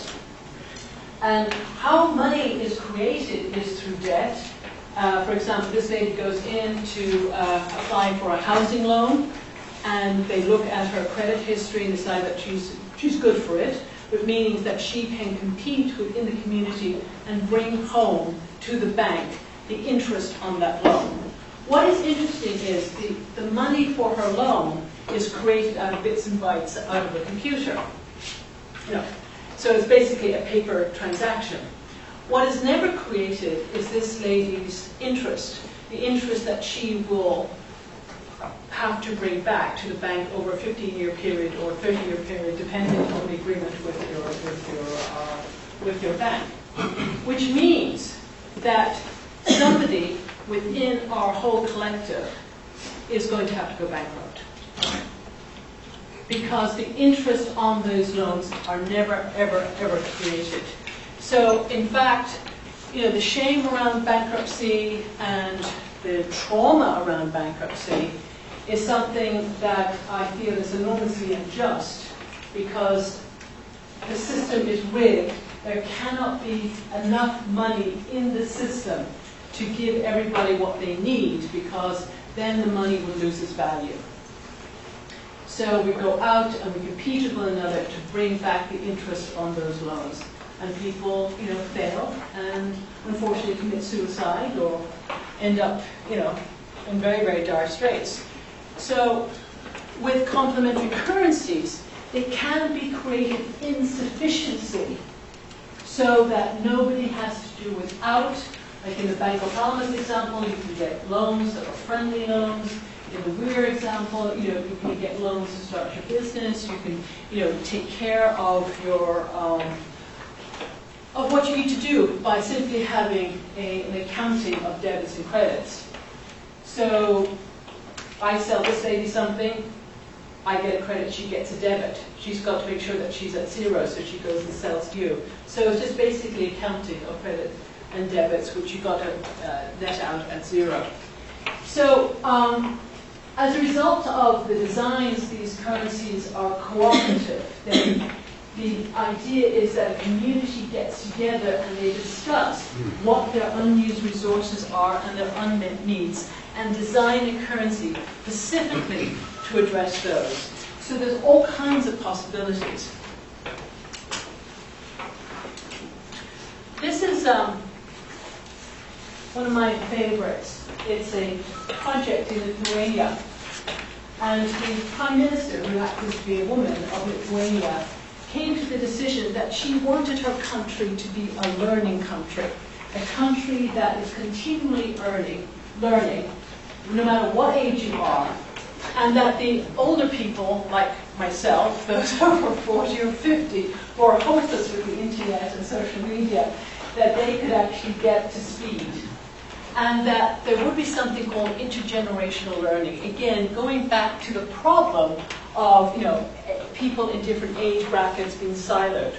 And how money is created is through debt. Uh, for example, this lady goes in to uh, apply for a housing loan, and they look at her credit history and decide that she's, she's good for it, but meaning that she can compete within the community and bring home to the bank the interest on that loan. What is interesting is the, the money for her loan is created out of bits and bytes out of a computer. No. So it's basically a paper transaction. What is never created is this lady's interest, the interest that she will have to bring back to the bank over a fifteen-year period or thirty-year period, depending on the agreement with your with your uh, with your bank. Which means that somebody within our whole collective is going to have to go bankrupt, because the interest on those loans are never, ever, ever created. So, in fact, you know, the shame around bankruptcy and the trauma around bankruptcy is something that I feel is enormously unjust, because the system is rigged. There cannot be enough money in the system to give everybody what they need, because then the money will lose its value. So we go out and we compete with one another to bring back the interest on those loans. And people, you know, fail and unfortunately commit suicide or end up, you know, in very, very dire straits. So with complementary currencies, they can be created in sufficiency so that nobody has to do without. Like in the Bank of Bahamas example, you can get loans that are friendly loans. In the Weir example, you know, you can get loans to start your business. You can, you know, take care of your um, of what you need to do by simply having a, an accounting of debits and credits. So I sell this lady something, I get a credit, she gets a debit. She's got to make sure that she's at zero, so she goes and sells you. So it's just basically accounting of credit and debits, which you've got to uh, net out at zero. So um, as a result of the designs, these currencies are cooperative. Then the idea is that a community gets together and they discuss what their unused resources are and their unmet needs, and design a currency specifically to address those. So there's all kinds of possibilities. This is um, one of my favorites. It's a project in Lithuania. And the Prime Minister, who happens to be a woman of Lithuania, came to the decision that she wanted her country to be a learning country, a country that is continually earning, learning, no matter what age you are, and that the older people, like myself, those over forty or fifty, who are hopeless with the internet and social media, that they could actually get to speed. And that there would be something called intergenerational learning. Again, going back to the problem of, you know, people in different age brackets being siloed.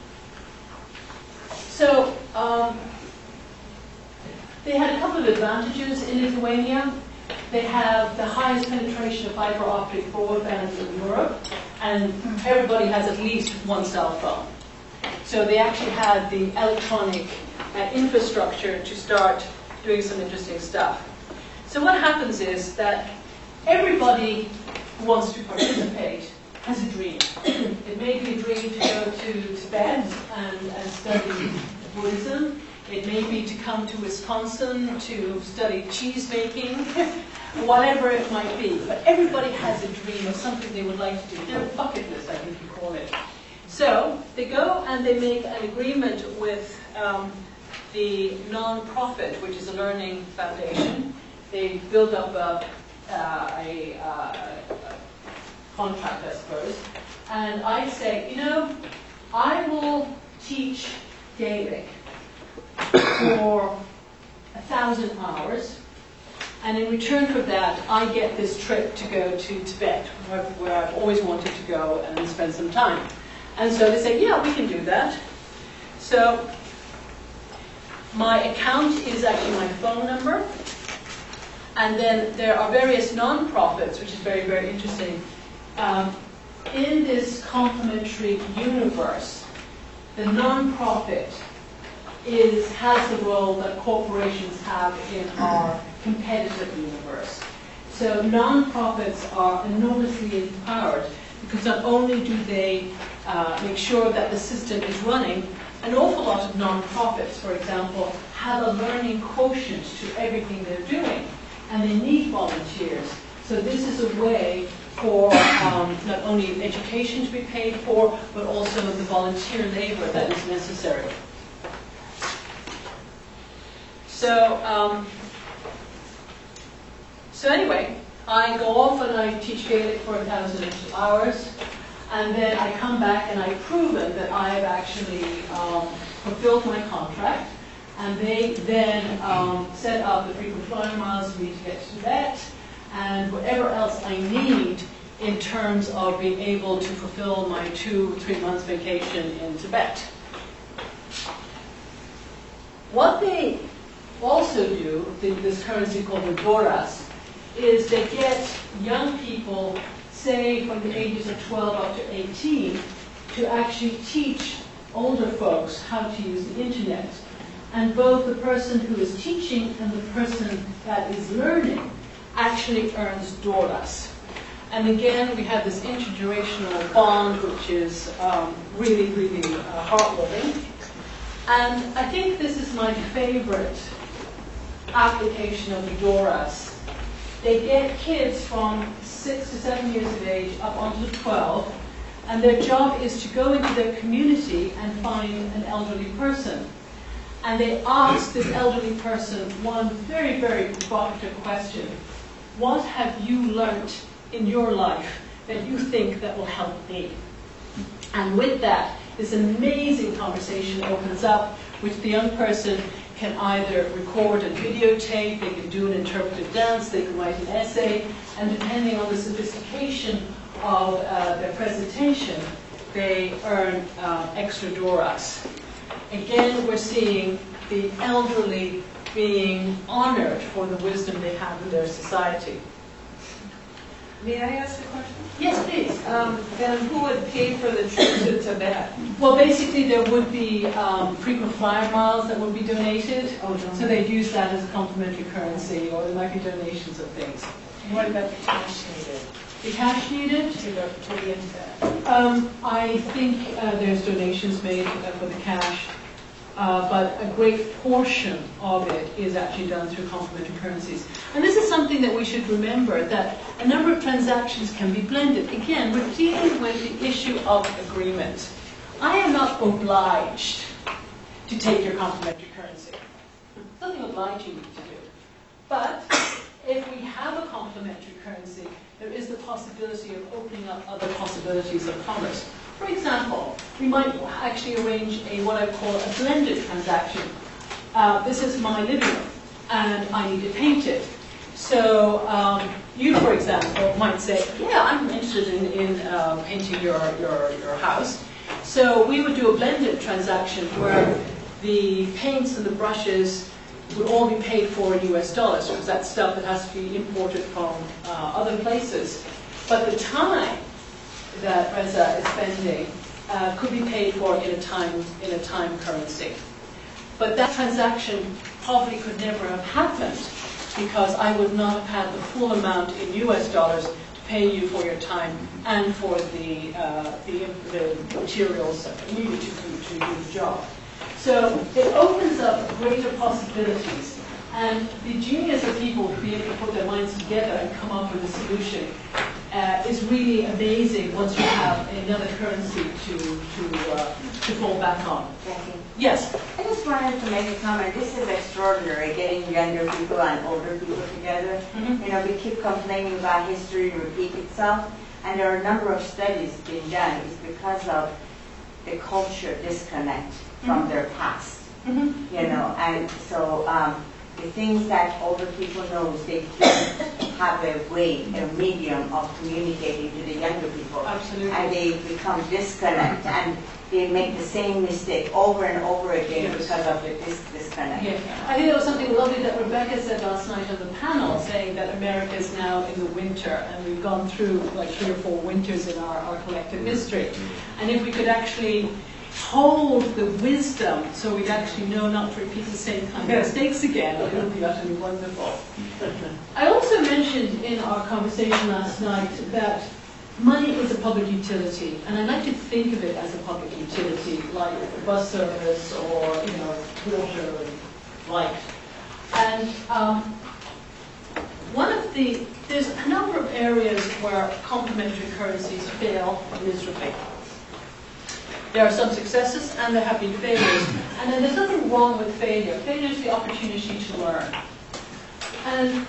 So um, they had a couple of advantages in Lithuania. They have the highest penetration of fiber optic broadband in Europe, and everybody has at least one cell phone. So they actually had the electronic uh, infrastructure to start doing some interesting stuff. So what happens is that everybody who wants to participate has a dream. It may be a dream to go to Tibet and, and study Buddhism. It may be to come to Wisconsin to study cheese making, whatever it might be. But everybody has a dream of something they would like to do. Their bucket list, I think you call it. So they go and they make an agreement with um, the non-profit, which is a learning foundation. They build up a, uh, a, uh, a contract, I suppose. And I say, you know, I will teach Gaelic for a thousand hours, and in return for that, I get this trip to go to Tibet, where, where I've always wanted to go and spend some time. And so they say, yeah, we can do that. So my account is actually my phone number. And then there are various non-profits, which is very, very interesting. Um, in this complementary universe, the non-profit is has the role that corporations have in our competitive universe. So non-profits are enormously empowered, because not only do they uh, make sure that the system is running, an awful lot of non-profits, for example, have a learning quotient to everything they're doing, and they need volunteers. So this is a way for um, not only education to be paid for, but also the volunteer labor that is necessary. So, um, so anyway, I go off and I teach Gaelic for a thousand hours, and then I come back and I've proven that I have actually um, fulfilled my contract, and they then um, set up the frequent flyer miles for me to get to Tibet, and whatever else I need in terms of being able to fulfill my two, three months vacation in Tibet. What they also do, this currency called the Doras, is they get young people, say from the ages of twelve up to eighteen, to actually teach older folks how to use the internet. And both the person who is teaching and the person that is learning actually earns Doras. And again, we have this intergenerational bond, which is um, really, really uh, heartwarming. And I think this is my favorite application of the Doras. They get kids from six to seven years of age up onto twelve, and their job is to go into their community and find an elderly person. And they ask this elderly person one very, very provocative question. What have you learnt in your life that you think that will help me? And with that, this amazing conversation opens up, which the young person can either record and videotape, they can do an interpretive dance, they can write an essay, and depending on the sophistication of uh, their presentation, they earn uh, extra Doras. Again, we're seeing the elderly being honored for the wisdom they have in their society. May I ask a question? Yes, please. Um, then who would pay for the trip to Tibet? Well, basically, there would be um, frequent flyer miles that would be donated. Oh, So they'd use that as a complementary currency, or there might be donations of things. What about the cash needed The cash needed? to go to the Tibet? Um, I think uh, there's donations made uh, for the cash, uh, but a great portion of it is actually done through complementary currencies. And this is something that we should remember, that a number of transactions can be blended. Again, we're dealing with the issue of agreement. I am not obliged to take your complementary currency. There's nothing obliging me to do. But if we have a complementary currency, there is the possibility of opening up other possibilities of commerce. For example, we might actually arrange a what I call a blended transaction. Uh, this is my living room, and I need to paint it. So um, you, for example, might say, yeah, I'm interested in, in uh, painting your, your, your house. So we would do a blended transaction where the paints and the brushes would all be paid for in U S dollars, because that's stuff that has to be imported from uh, other places. But the time that Reza is spending uh, could be paid for in a time in a time currency. But that transaction probably could never have happened, because I would not have had the full amount in U S dollars to pay you for your time and for the uh, the, the materials needed to, to do the job. So it opens up greater possibilities. And the genius of people being able to put their minds together and come up with a solution uh, is really amazing once you have another currency to to uh, to fall back on. Jackie, Yes. I just wanted to make a comment. This is extraordinary, getting younger people and older people together. Mm-hmm. You know, we keep complaining about history repeat itself, and there are a number of studies being done. It's because of the culture disconnect from Mm-hmm. their past. Mm-hmm. You know, and so um, the things that older people know, they don't have a way, a medium of communicating to the younger people. Absolutely. And they become disconnect, and they make the same mistake over and over again Yes. because of the dis- disconnect. Yeah. I think there was something lovely that Rebecca said last night on the panel, saying that America is now in the winter, and we've gone through like three or four winters in our, our collective history. And if we could actually hold the wisdom so we'd actually know not to repeat the same kind of mistakes again, it would be utterly wonderful. I also mentioned in our conversation last night that money is a public utility, and I like to think of it as a public utility, like bus service or, you know, water and light. And um, one of the, there's a number of areas where complementary currencies fail miserably. There are some successes and there have been failures. And then there's nothing wrong with failure. Failure is the opportunity to learn. And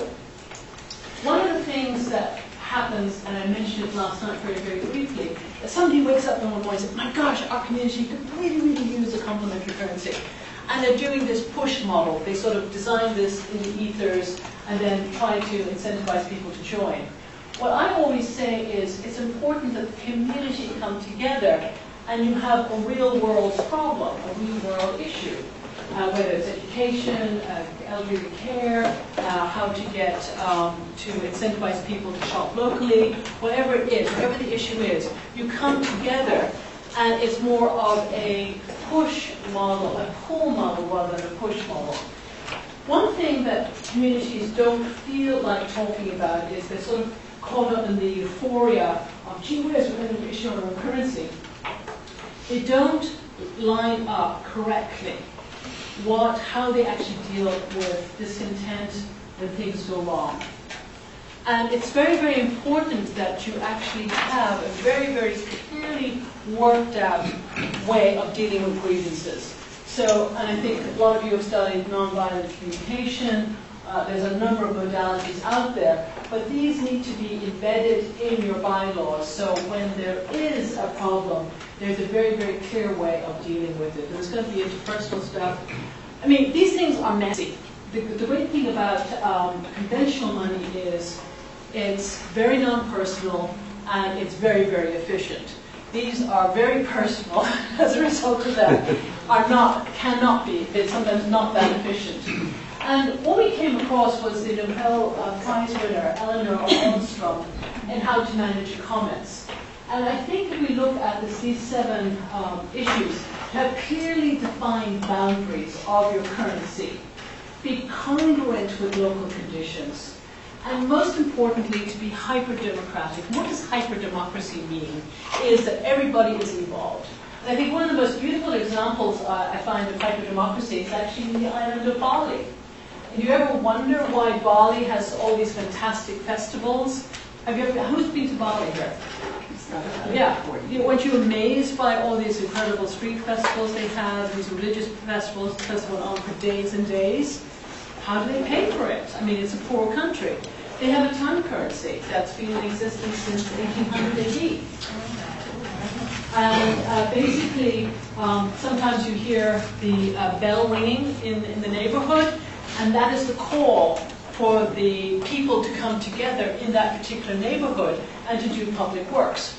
one of the things that happens, and I mentioned it last night very, very briefly, that somebody wakes up one morning and says, my gosh, our community could really, really use a complementary currency. And they're doing this push model. They sort of design this in the ethers and then try to incentivize people to join. What I always say is it's important that the community come together and you have a real world problem, a real world issue. Uh, whether it's education, uh, elderly care, uh, how to get um, to incentivize people to shop locally, whatever it is, whatever the issue is, you come together and it's more of a push model, a pull model rather than a push model. One thing that communities don't feel like talking about is they're sort of caught up in the euphoria of, gee whiz, we're going to issue our own currency. They don't line up correctly what, how they actually deal with discontent when things go wrong. And it's very, very important that you actually have a very, very clearly worked out way of dealing with grievances. So, and I think a lot of you have studied nonviolent communication. Uh, there's a number of modalities out there, but these need to be embedded in your bylaws. So when there is a problem, there's a very, very clear way of dealing with it. There's going to be interpersonal stuff. I mean, these things are messy. The, the great thing about um, conventional money is it's very non-personal and it's very, very efficient. These are very personal as a result of that, are not, cannot be, they're sometimes not that efficient. And what we came across was the Nobel uh, Prize winner, Eleanor Ostrom, in how to manage comments. And I think if we look at this, these seven um, issues, have clearly defined boundaries of your currency, be congruent with local conditions, and most importantly, to be hyper-democratic. What does hyper-democracy mean? Is that everybody is involved. And I think one of the most beautiful examples uh, I find of hyper-democracy is actually in the island of Bali. And do you ever wonder why Bali has all these fantastic festivals? Have you ever, who's been to Bali here? Yeah. You, weren't you amazed by all these incredible street festivals they have, these religious festivals, festivals on for days and days? How do they pay for it? I mean, it's a poor country. They have a time currency that's been in existence since eighteen hundred A D. And uh, basically, um, sometimes you hear the uh, bell ringing in, in the neighborhood, and that is the call for the people to come together in that particular neighborhood and to do public works.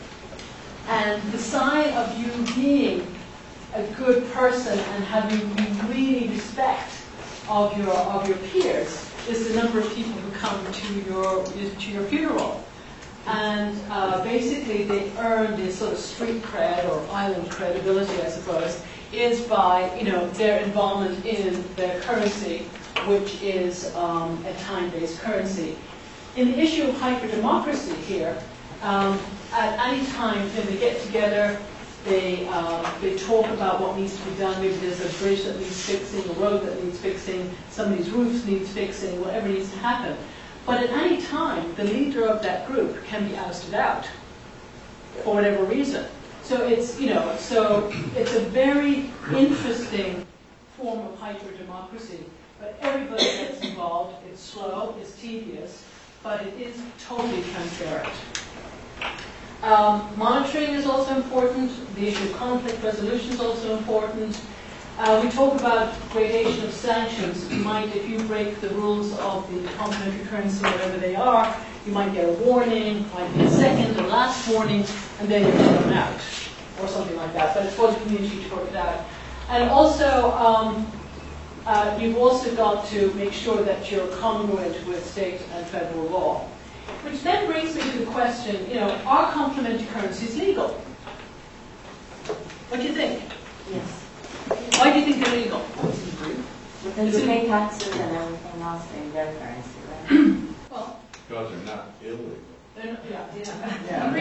And the sign of you being a good person and having really respect of your of your peers is the number of people who come to your to your funeral. And uh, basically they earn this sort of street cred or island credibility, I suppose, is by, you know, their involvement in their currency, which is um, a time-based currency. In the issue of hyper-democracy here, um, at any time when they get together, they, uh, they talk about what needs to be done. Maybe there's a bridge that needs fixing, a road that needs fixing, somebody's roofs needs fixing, whatever needs to happen. But at any time, the leader of that group can be ousted out for whatever reason. So it's, you know, so it's a very interesting form of hyper-democracy. But everybody gets involved. It's slow, it's tedious, but it is totally transparent. Um, monitoring is also important. The issue of conflict resolution is also important. Uh, we talk about gradation of sanctions. You might, if you break the rules of the complementary currency, whatever they are, you might get a warning, might be a second or last warning, and then you're thrown out, or something like that. But it's for the community to work it out. And also, um, uh, you've also got to make sure that you're congruent with state and federal law. Which then brings me to the question, you know, are complementary currencies legal? What do you think? Yes. Why do you think they're legal? Because you pay taxes and everything else in their currency, right? Well, Because they're not illegal. they're not, yeah,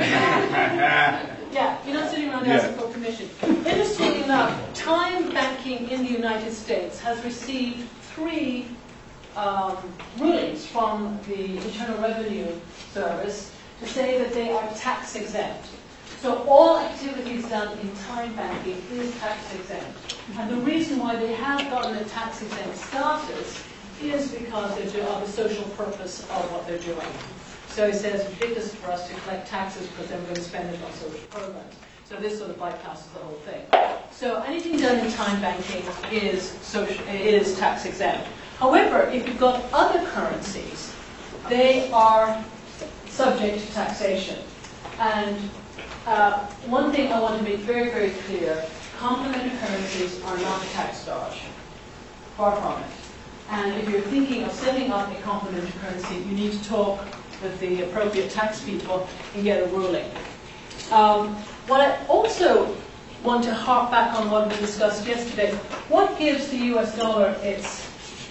yeah. Yeah, you're not sitting around Yeah. asking for permission. Interestingly enough, time banking in the United States has received three um, rulings from the Internal Revenue Service to say that they are tax exempt. So all activities done in time banking is tax exempt. And the reason why they have gotten a tax exempt status is because they're doing of the social purpose of what they're doing. So it says it's ridiculous for us to collect taxes because then we're going to spend it on social programs. So this sort of bypasses the whole thing. So anything done in time banking is social, is tax exempt. However, if you've got other currencies, they are subject to taxation. And uh, one thing I want to make very, very clear, complementary currencies are not tax dodge. Far from it. And if you're thinking of setting up a complementary currency, you need to talk with the appropriate tax people and get a ruling. Um, what I also want to harp back on what we discussed yesterday, what gives the U S dollar its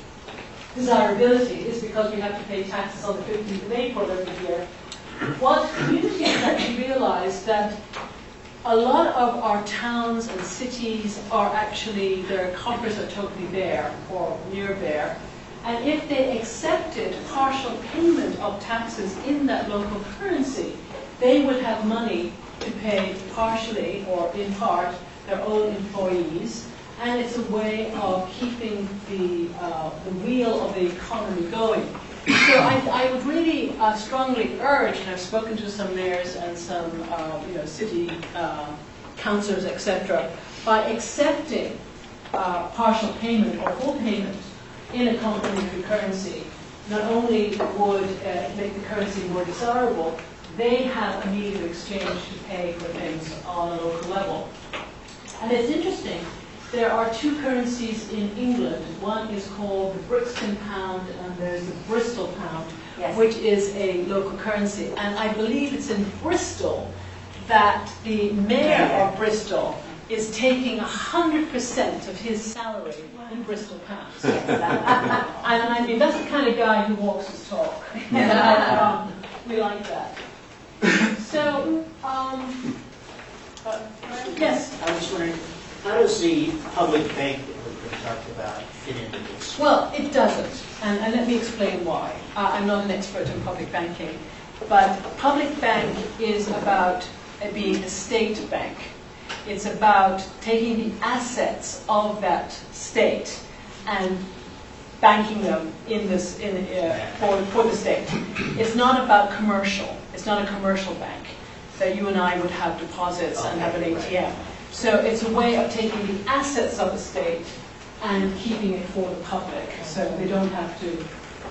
desirability is because we have to pay taxes on the fifteenth of April every year. What communities actually realize that a lot of our towns and cities are actually, their coffers are totally bare or near bare. And if they accepted partial payment of taxes in that local currency, they would have money to pay partially or in part their own employees. And it's a way of keeping the, uh, the wheel of the economy going. So I, I would really uh, strongly urge, and I've spoken to some mayors and some uh, you know, city uh, councillors, et cetera, by accepting uh, partial payment or full payment in a complementary currency, not only would uh, make the currency more desirable, they have immediate exchange to pay for things on a local level. And it's interesting. There are two currencies in England. One is called the Brixton pound and there's the Bristol pound, Yes. which is a local currency. And I believe it's in Bristol that the mayor of Bristol is taking one hundred percent of his salary in Bristol pounds. And I mean, that's the kind of guy who walks his talk. um, we like that. So, um, uh, yes? I was just wondering, how does the public bank that we've been talking about fit into this? Well, it doesn't, and, and let me explain why. Uh, I'm not an expert in public banking, but public bank is about uh, being a state bank. It's about taking the assets of that state and banking them in this in uh, for for the state. It's not about commercial. It's not a commercial bank that you and I would have deposits and have an A T M. So it's a way of taking the assets of the state and keeping it for the public, so they don't have to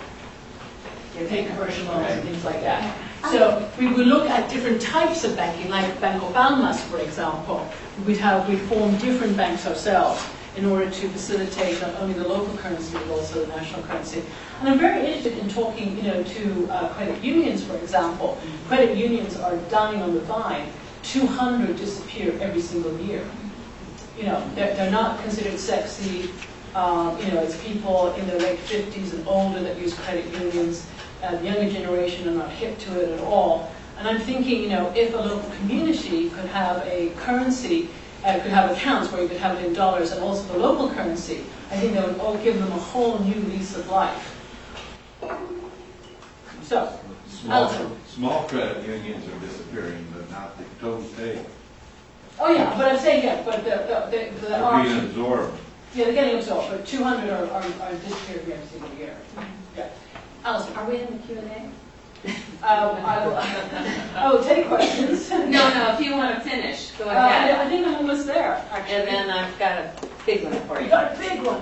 take commercial loans and things like that. So we will look at different types of banking, like Banco Balmas, for example. We'd have we form different banks ourselves in order to facilitate not only the local currency but also the national currency. And I'm very interested in talking, you know, to uh, credit unions, for example. Credit unions are dying on the vine. two hundred disappear every single year. You know, they're, they're not considered sexy. Um, you know, it's people in their late fifties and older that use credit unions. Uh, the younger generation are not hip to it at all. And I'm thinking, you know, if a local community could have a currency, uh, could have accounts where you could have it in dollars and also the local currency, I think that would all give them a whole new lease of life. So, Small, Alison. small credit unions are disappearing, but not the total state. Oh yeah, but I'm saying, yeah, but the, the, the, the They're are, being absorbed. yeah, they're getting absorbed, but two hundred are, are, are disappearing every single year. Yeah. Alison. Are we in the Q and A? Um, I will, I will take questions. No, no, if you want to finish, go Uh, I, ahead. I think I'm almost there, actually. And then I've got a big one for We you. got a big one.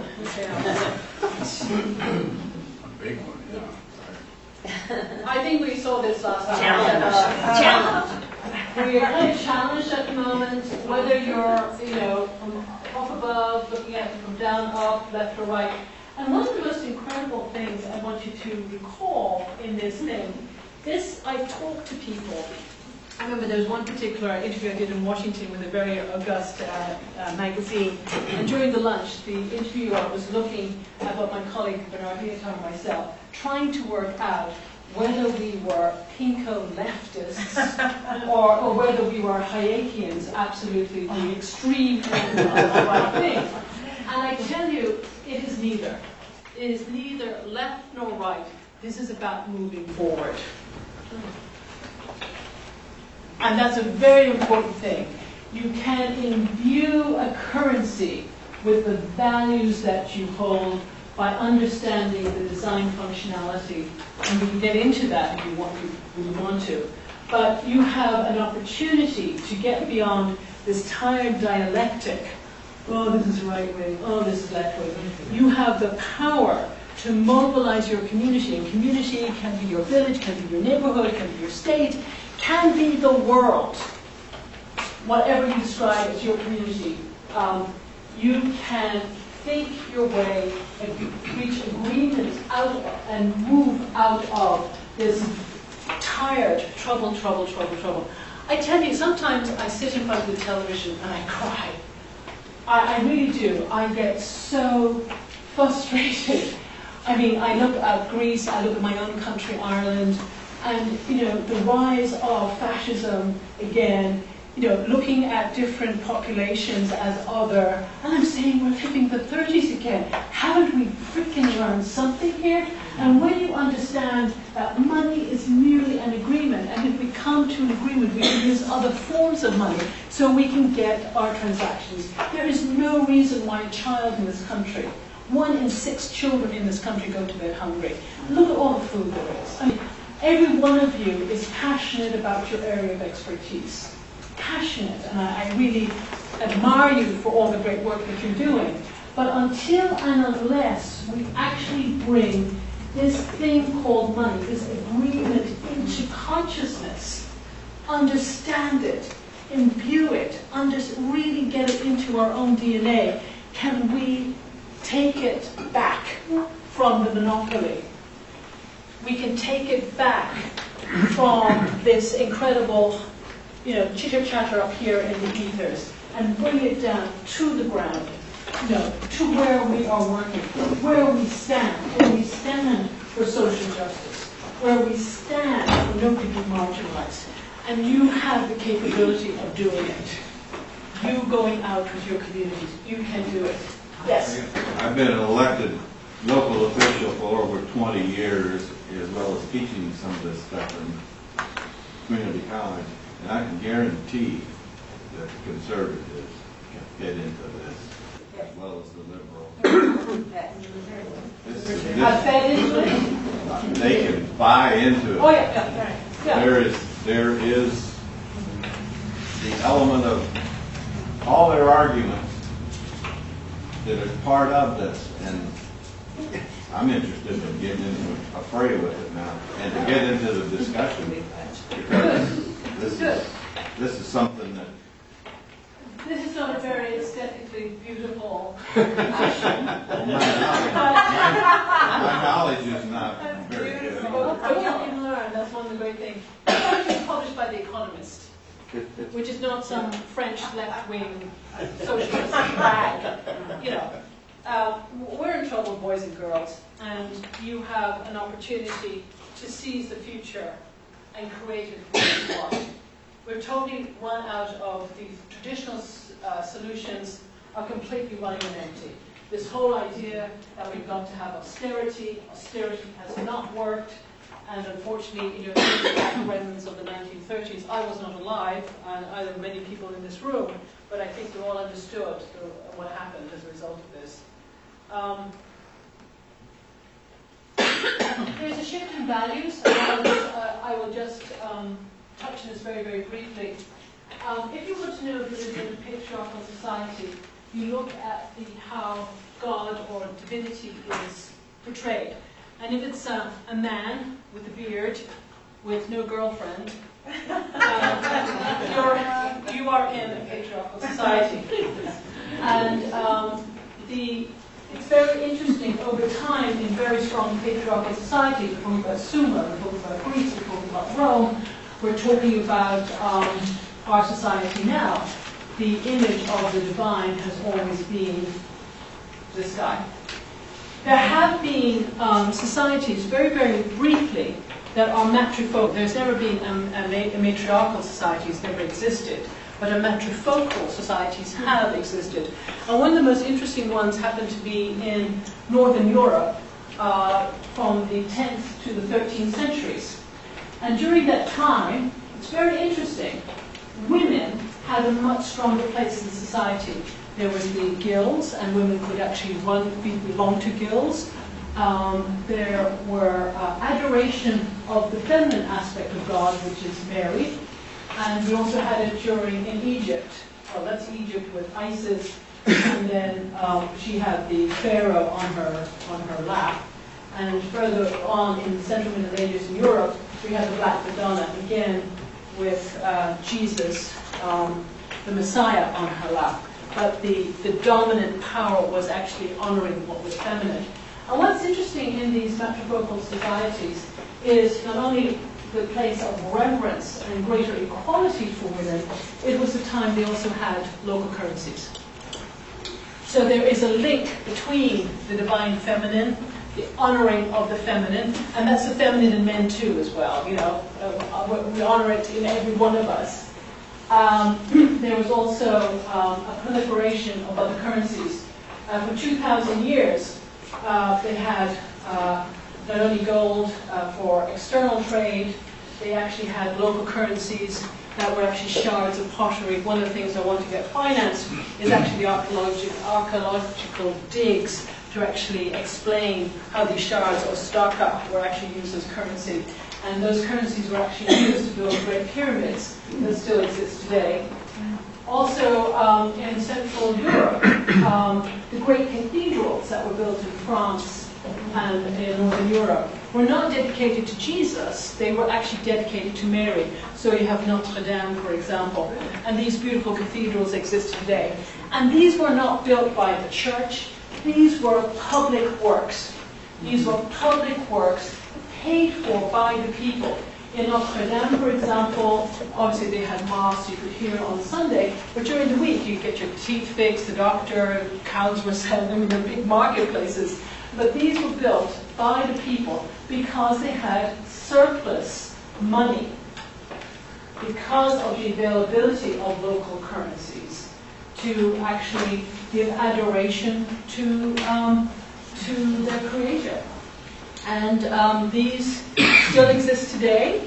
Big one, yeah. I think we saw this last time. Challenge. Uh, Challenge. We are kind of challenged at the moment, whether you're, you know, from up above, looking at it from down up, left or right. And one of the most incredible things I want you to recall in this thing, this, I talk to people. I remember there was one particular interview I did in Washington with a very august uh, uh, magazine, and during the lunch, the interviewer was looking at what my colleague Bernard Leotard and myself, trying to work out whether we were pinko leftists or, or whether we were Hayekians, absolutely the extreme end of the right thing. And I tell you, it is neither. is neither left nor right. This is about moving forward. And that's a very important thing. You can imbue a currency with the values that you hold by understanding the design functionality. And we can get into that if you want to. If you want to. But you have an opportunity to get beyond this tired dialectic. Oh, this is right wing. Oh, this is left wing. You have the power to mobilize your community. And community can be your village, can be your neighborhood, can be your state, can be the world. Whatever you describe as your community, um, you can think your way and reach agreement out of, and move out of this tired, trouble, trouble, trouble, trouble. I tell you, sometimes I sit in front of the television and I cry. I, I really do. I get so frustrated. I mean, I look at Greece, I look at my own country, Ireland, and, you know, the rise of fascism again, you know, looking at different populations as other, and I'm saying we're living the thirties again. Haven't we freaking learned something here? And when you understand that money is merely an agreement, and if we come to an agreement, we can use other forms of money so we can get our transactions. There is no reason why a child in this country, one in six children in this country go to bed hungry. Look at all the food there is. I mean, every one of you is passionate about your area of expertise. Passionate, and I, I really admire you for all the great work that you're doing. But until and unless we actually bring this thing called money, this agreement into consciousness, understand it, imbue it, under, really get it into our own D N A, can we take it back from the monopoly? We can take it back from this incredible, you know, chitter-chatter up here in the ethers and bring it down to the ground, you know, to where we are working, where we stand, where we stand for social justice, where we stand for nobody to be marginalized. And you have the capability of doing it. You going out with your communities, you can do it. Yes? I've been an elected local official for over twenty years, as well as teaching some of this stuff in community college. And I can guarantee that the conservatives can fit into this, as well as the liberals. This is, I fed into it? this, they can buy into it. Oh, yeah, yeah, right. Yeah. There is, there is the element of all their arguments that are part of this, and I'm interested in getting into a fray with it now, and to get into the discussion, because this is, this is something that This is not a very aesthetically beautiful action. well, my, knowledge, my knowledge is not very good. But you can learn, that's one of the great things. It's been published by The Economist, which is not some French left-wing socialist rag. You know, uh, we're in trouble, boys and girls, and you have an opportunity to seize the future and create it what you want. We're totally run out of the traditional uh, solutions are completely running on empty. This whole idea that we've got to have austerity, austerity has not worked, and unfortunately, you know, the remnants of the nineteen thirties, I was not alive, and either many people in this room, but I think we all understood the, what happened as a result of this. Um, there's a shift in values, and I will just, uh, I will just um, touch on this very, very briefly. Um, if you want to know if you live in a patriarchal society, you look at the, how God or divinity is portrayed. And if it's uh, a man with a beard, with no girlfriend, uh, you're, you are in a patriarchal society. And um, the, it's very interesting, over time, in very strong patriarchal societies, we're talking about Sumer, we're talking about Greece, we're talking about Rome, we're talking about um, our society now. The image of the divine has always been this guy. There have been um, societies, very, very briefly, that are matrifocal. There's never been a, a, a matriarchal society, it's never existed, but a matrifocal societies have existed. And one of the most interesting ones happened to be in Northern Europe, uh, from the tenth to the thirteenth centuries. And during that time, it's very interesting, women had a much stronger place in society. There was the guilds, and women could actually run, be, belong to guilds. Um, there were uh, adoration of the feminine aspect of God, which is Mary. And we also had it during, in Egypt. Well, that's Egypt with Isis, and then um, she had the Pharaoh on her, on her lap. And further on in the Central Middle Ages in Europe, we had the Black Madonna, again with uh, Jesus, um, the Messiah, on her lap. But the, the dominant power was actually honoring what was feminine. And what's interesting in these matriarchal societies is not only the place of reverence and greater equality for women, it was the time they also had local currencies. So there is a link between the divine feminine, the honoring of the feminine, and that's the feminine in men too as well. You know, uh, we honor it in every one of us. Um, there was also um, a proliferation of other currencies. Uh, for two thousand years, uh, they had uh, not only gold uh, for external trade, they actually had local currencies that were actually shards of pottery. One of the things I want to get financed is actually the archaeological, archaeological digs to actually explain how these shards of staka were actually used as currency. And those currencies were actually used to build great pyramids that still exist today. Also, um, in Central Europe, um, the great cathedrals that were built in France and in Northern Europe were not dedicated to Jesus, they were actually dedicated to Mary. So you have Notre Dame, for example, and these beautiful cathedrals exist today. And these were not built by the church, these were public works. These were public works paid for by the people. In Notre Dame, for example, obviously they had mass, you could hear on Sunday, but during the week you get your teeth fixed, the doctor, cows were selling them in the big marketplaces. But these were built by the people because they had surplus money, because of the availability of local currencies, to actually give adoration to, um, to their creator. And um, these still exist today.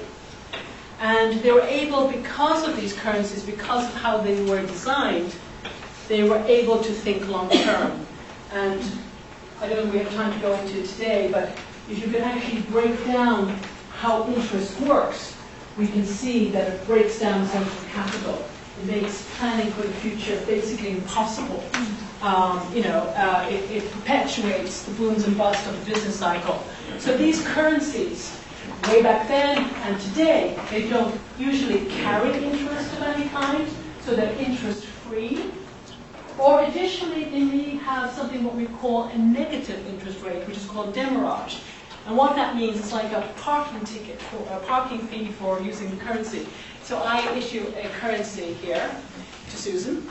And they were able, because of these currencies, because of how they were designed, they were able to think long term. And I don't know if we have time to go into it today, but if you can actually break down how interest works, we can see that it breaks down central capital. It makes planning for the future basically impossible. Um, you know, uh, it, it perpetuates the booms and busts of the business cycle. So these currencies, way back then and today, they don't usually carry interest of any kind, so they're interest-free. Or additionally, they may have something what we call a negative interest rate, which is called demurrage. And what that means is like a parking ticket, for, a parking fee for using the currency. So I issue a currency here to Susan,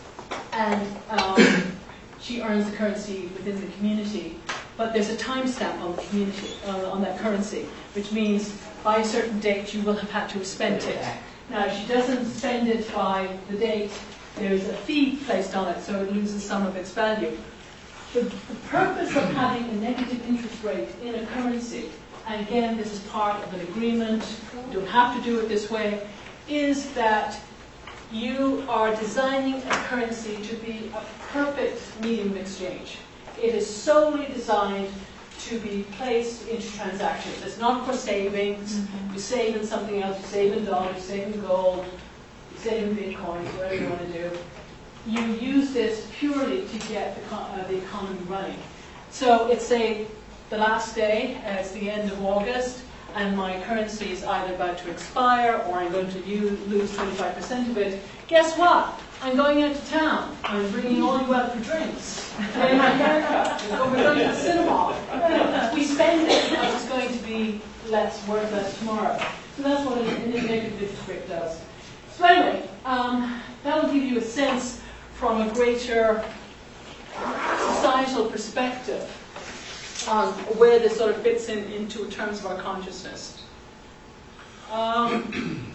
and um, she earns the currency within the community. But there's a timestamp on the community, uh, on that currency, which means by a certain date you will have had to have spent it. Now, if she doesn't spend it by the date, there's a fee placed on it, so it loses some of its value. The, the purpose of having a negative interest rate in a currency, and again, this is part of an agreement, you don't have to do it this way, is that you are designing a currency to be a perfect medium of exchange. It is solely designed to be placed into transactions. It's not for savings. Mm-hmm. You save in something else, you save in dollars, you save in gold, you save in bitcoins, whatever you want to do. You use this purely to get the, uh, the economy running. So it's say the last day, uh, it's the end of August, and my currency is either about to expire or I'm going to use, lose twenty-five percent of it. Guess what? I'm going out to town. I'm bringing all you out for drinks. Paying my haircut. We're going to the cinema. We spend it because it's going to be less, worth less tomorrow. So that's what a negative interest rate does. So anyway, um, that will give you a sense from a greater societal perspective on where this sort of fits in into terms of our consciousness. Um,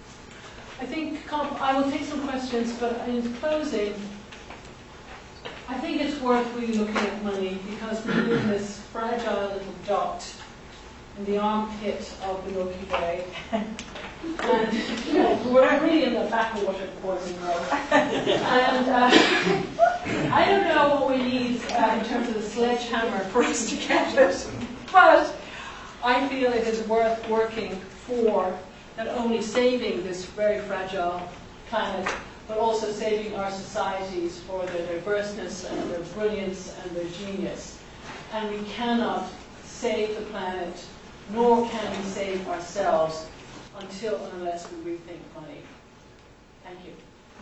I think I will take some questions, but in closing, I think it's worth really looking at money because we live in this fragile little dot in the armpit of the Milky Way. And you know, we're really in the backwater Poison Road. And uh, I don't know what we need uh, in terms of the sledgehammer for us to get it, but I feel it is worth working for not only saving this very fragile planet, but also saving our societies for their diverseness and their brilliance and their genius. And we cannot save the planet, nor can we save ourselves until and unless we rethink money. Thank you.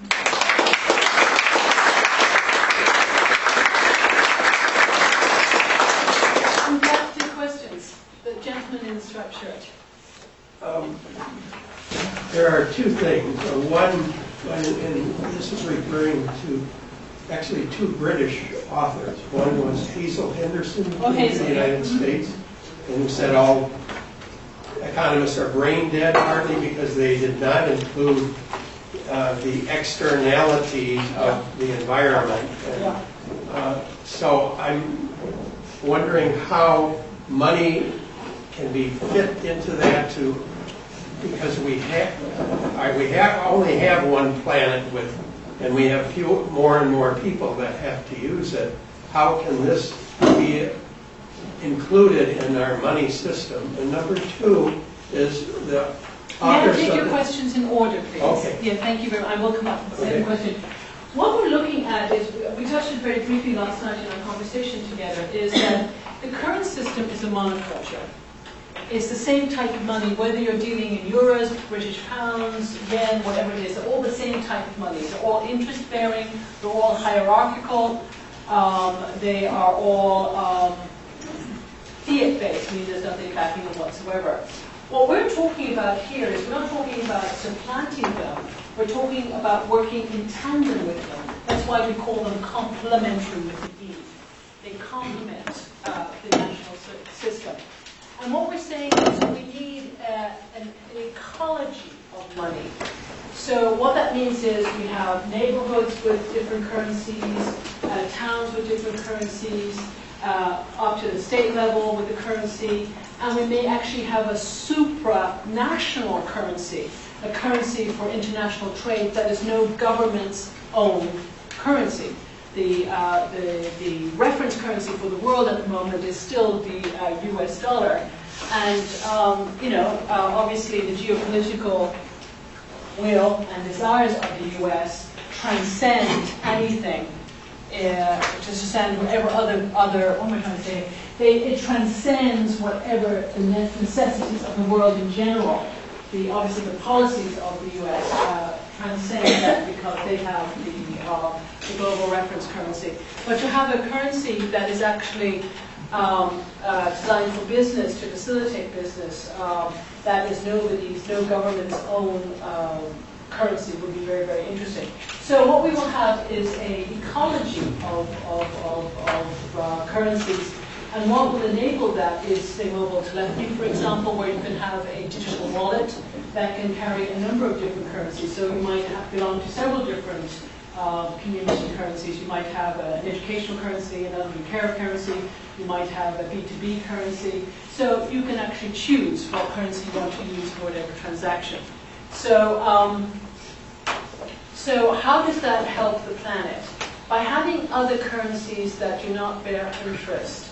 And back to questions. The gentleman in the striped shirt. Um, there are two things. Uh, one, and, and this is referring to actually two British authors. One was Hazel Henderson Oh, from Hazel, the United yeah. States, and who said all economists are brain dead, partly because they did not include uh, the externalities of the environment. And, Yeah. uh, so I'm wondering how money can be fit into that to, because we have, I- we have, only have one planet with, and we have few, more and more people that have to use it. How can this be included in our money system? And number two is the May I authors take of your the- questions in order, please? Okay. Yeah, thank you very much. I will come up with the Okay. second question. What we're looking at is, we touched it very briefly last night in our conversation together, is that the current system is a monoculture. It's the same type of money, whether you're dealing in euros, British pounds, yen, whatever it is, they're all the same type of money. They're all interest-bearing, they're all hierarchical, um, they are all um, fiat-based, meaning there's nothing backing them whatsoever. What we're talking about here is we're not talking about supplanting them, we're talking about working in tandem with them. That's why we call them complementary with the E. They complement uh, the national system. And what we're saying is we need uh, an, an ecology of money. So what that means is we have neighborhoods with different currencies, uh, towns with different currencies, uh, up to the state level with the currency, and we may actually have a supranational currency, a currency for international trade that is no government's own currency. The, uh, the, the reference currency for the world at the moment is still the uh, U S dollar. And, um, you know, uh, obviously the geopolitical will and desires of the U S transcend anything, uh, to transcend whatever other, other, what am I trying to say? They, it transcends whatever the necessities of the world in general. The, obviously the policies of the U S uh, transcend that because they have the, uh, the global reference currency. But to have a currency that is actually um, uh, designed for business, to facilitate business, um, that is nobody's, no government's own um, currency would be very, very interesting. So what we will have is a ecology of, of, of, of uh, currencies. And what will enable that is, say, mobile telephony, for example, where you can have a digital wallet that can carry a number of different currencies. So you might have, belong to several different uh, community currencies. You might have an educational currency, an elderly care currency. You might have a B two B currency. So you can actually choose what currency you want to use for whatever transaction. So, um, so how does that help the planet? By having other currencies that do not bear interest,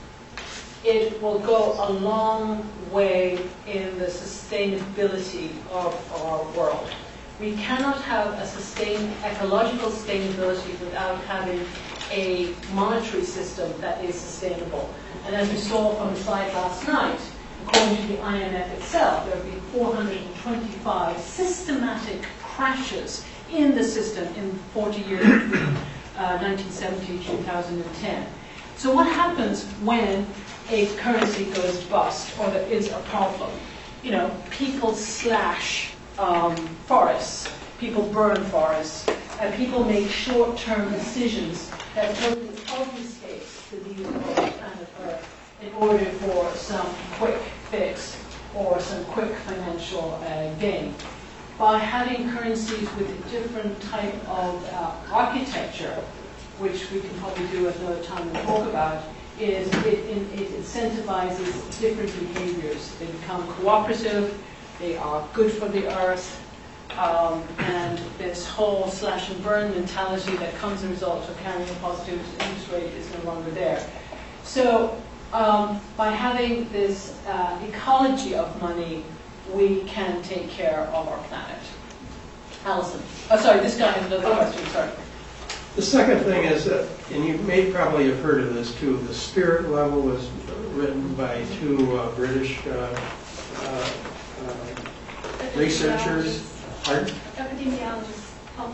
it will go a long way in the sustainability of our world. We cannot have a sustain, ecological sustainability without having a monetary system that is sustainable. And as we saw from the slide last night, according to the I M F itself, there have been four hundred twenty-five systematic crashes in the system in forty years between uh, nineteen seventy to two thousand ten. So what happens when a currency goes bust or there is a problem? You know, people slash um, forests, people burn forests, and people make short-term decisions that totally obfuscates the need of planet Earth in order for some quick fix or some quick financial uh, gain. By having currencies with a different type of uh, architecture, which we can probably do at another time and talk about, is it, it, it incentivizes different behaviors. They become cooperative, they are good for the earth, um, and this whole slash and burn mentality that comes as a result of carrying a positive interest rate is no longer there. So um, by having this uh, ecology of money, we can take care of our planet. Alison. Oh, sorry, this guy has another question, sorry. The second thing is that, and you may probably have heard of this too, the Spirit Level was written by two uh, British uh, uh, uh, researchers. Pardon? Epidemiologists. Oh.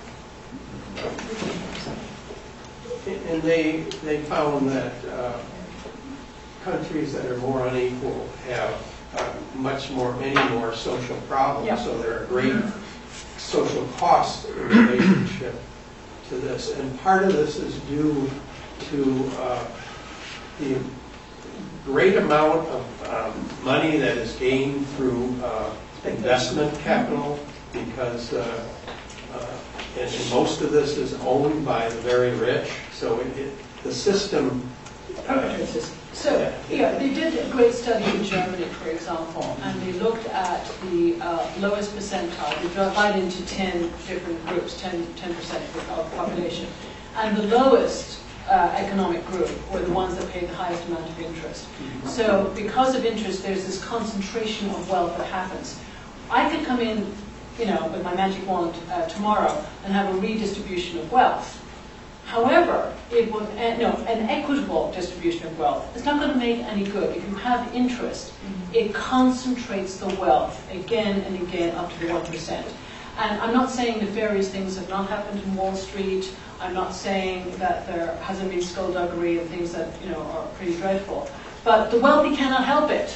And they, they found that uh, countries that are more unequal have uh, much more, many more social problems. Yeah. So there are great social costs in relationship to this. And part of this is due to uh, the great amount of um, money that is gained through uh, investment capital, because uh, uh, and most of this is owned by the very rich. So it, it, the system. Uh, So, yeah, they did a great study in Germany, for example, and they looked at the uh, lowest percentile. They divided into ten different groups, ten percent of the population. And the lowest uh, economic group were the ones that paid the highest amount of interest. So, because of interest, there's this concentration of wealth that happens. I could come in, you know, with my magic wand uh, tomorrow and have a redistribution of wealth. However, it would, uh, no, an equitable distribution of wealth, it's not going to make any good. If you have interest, it concentrates the wealth again and again up to the one percent. And I'm not saying nefarious things have not happened in Wall Street. I'm not saying that there hasn't been skullduggery and things that, you know, are pretty dreadful. But the wealthy cannot help it.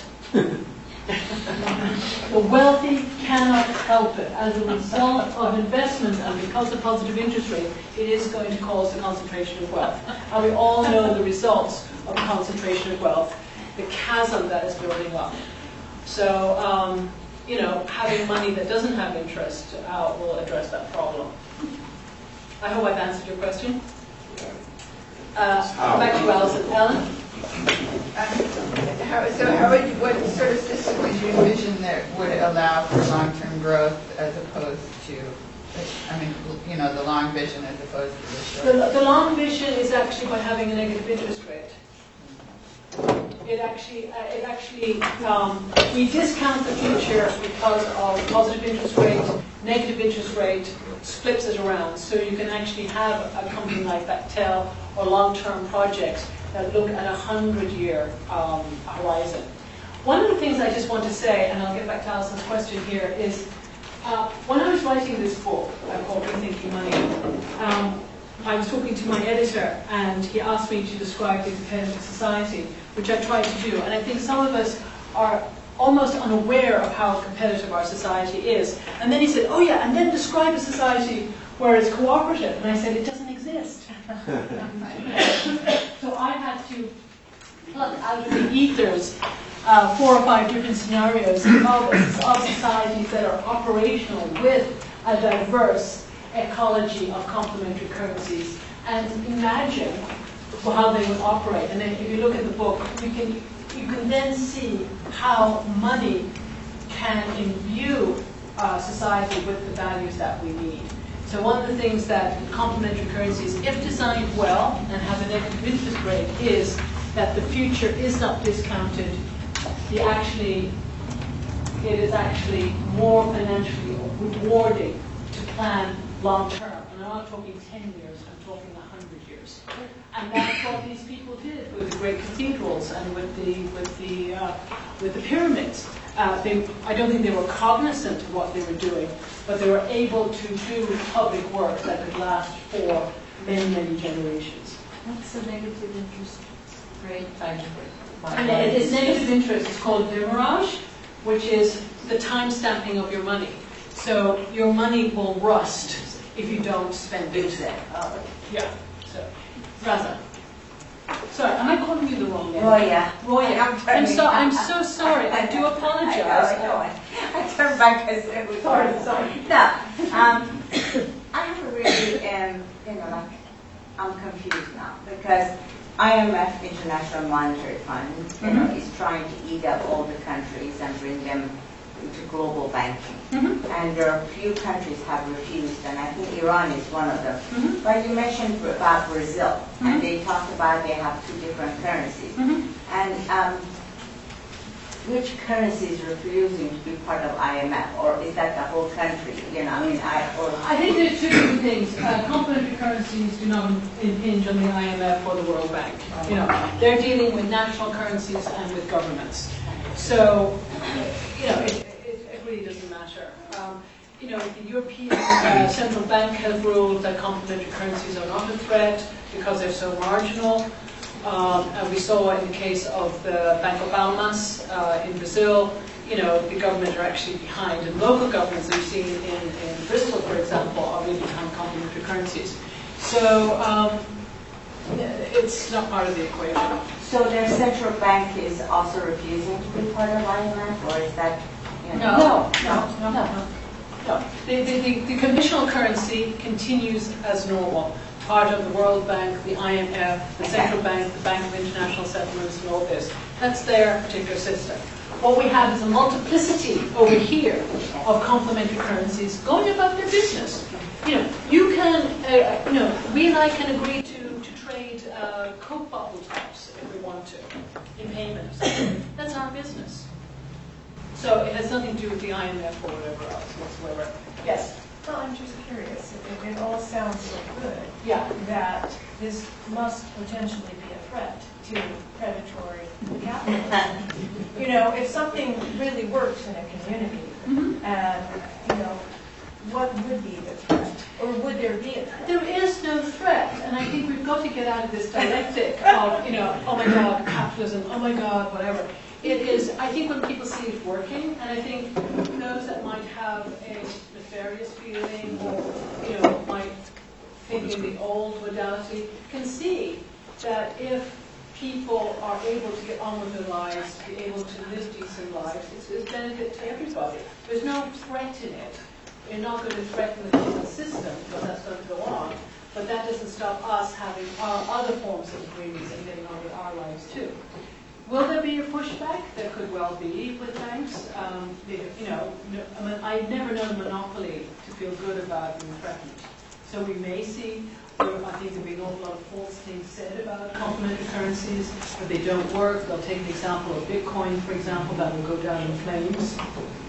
The wealthy cannot help it. As a result of investment and because of positive interest rate, it is going to cause the concentration of wealth. And we all know the results of concentration of wealth, the chasm that is building up. So, um, you know, having money that doesn't have interest uh, will address that problem. I hope I've answered your question. Uh, back to Alison. Ellen? How, so how would you, what sort of system would you envision that would allow for long-term growth as opposed to, I mean, you know, the long vision as opposed to the short? The, the long vision is actually by having a negative interest rate. It actually, uh, it actually, um, we discount the future because of positive interest rate, negative interest rate, splits it around. So you can actually have a company like Bechtel or long-term projects that look at a hundred-year um, horizon. One of the things I just want to say, and I'll get back to Alison's question here, is uh, when I was writing this book, uh, called Rethinking Money, um, I was talking to my editor, and he asked me to describe the competitive society, which I tried to do. And I think some of us are almost unaware of how competitive our society is. And then he said, oh yeah, and then describe a society where it's cooperative. And I said, it doesn't exist. So I had to pluck out of the ethers uh, four or five different scenarios of, of societies that are operational with a diverse ecology of complementary currencies, and imagine how they would operate. And then if you look at the book, you can you can then see how money can imbue uh, society with the values that we need. So one of the things that complementary currencies, if designed well and have a negative interest rate, is that the future is not discounted. The actually, it is actually more financially rewarding to plan long term. And I'm not talking ten years, I'm talking one hundred years. And that's what these people did with the great cathedrals and with the with the uh, with the pyramids. Uh, they, I don't think they were cognizant of what they were doing, but they were able to do public work that could last for many, many generations. What's the negative interest rate? I And it is negative interest. It's called demurrage, which is the time stamping of your money. So your money will rust if you don't spend it. Uh, yeah. So, Raza. Sorry, am I calling you the wrong name? Roya. Roya. I'm so I'm so sorry. I do apologize. I know, I know. I turned back because it was Sorry, sorry. No, um, I have a really, um, you know, like I'm confused now, because I M F, International Monetary Fund, you know, is trying to eat up all the countries and bring them into global banking. Mhm. And there are few countries have refused, and I think Iran is one of them. Mhm. But you mentioned about Brazil, Mhm. and they talked about they have two different currencies. Mhm. And um, which currency is refusing to be part of I M F, or is that the whole country? You know, I mean, I or I think there's two different things. Uh, complementary currencies do not impinge on the I M F or the World Bank. You know, they're dealing with national currencies and with governments. So, you know, it, it, it really doesn't matter. Um, you know, the European uh, Central Bank has ruled that complementary currencies are not a threat because they're so marginal. Um, and we saw in the case of the Banco Palmas uh, in Brazil, you know, the government are actually behind. And local governments we've seen in, in Bristol, for example, are really behind complementary currencies. So um, it's not part of the equation. so their central bank is also refusing to be part of I M F, or is that? You know, No, no, no, no. no. The, the, the, the conditional currency continues as normal. Part of the World Bank, the I M F, the Central Bank, the Bank of International Settlements, and all this. That's their particular system. What we have is a multiplicity over here of complementary currencies going about their business. You know, you can, uh, you know, we and I can agree to, to trade uh, Coke bottle tops if we want to in payment. That's our business. So it has nothing to do with the I M F or whatever else whatsoever. Yes? Well, I'm just curious, it, it all sounds so good Yeah. that this must potentially be a threat to predatory capitalism. You know, if something really works in a community, Mm-hmm. and, you know, what would be the threat? Or would there be a threat? There is no threat, and I think we've got to get out of this dialectic of, you know, oh my God, capitalism, oh my God, whatever. It is, I think when people see it working, and I think those that might have a nefarious feeling or, you know, might think in the old modality, can see that if people are able to get on with their lives, be able to live decent lives, it's, it's benefit to everybody. There's no threat in it. You're not going to threaten the legal system because that's going to go on, but that doesn't stop us having our other forms of agreements and getting on with our lives too. Will there be a pushback? There could well be with banks. Um, you know, no, I mean, I've never known a monopoly to feel good about being threatened. So we may see, there, I think there'll be an awful lot of false things said about complementary currencies. If they don't work, they'll take the example of Bitcoin, for example, that will go down in flames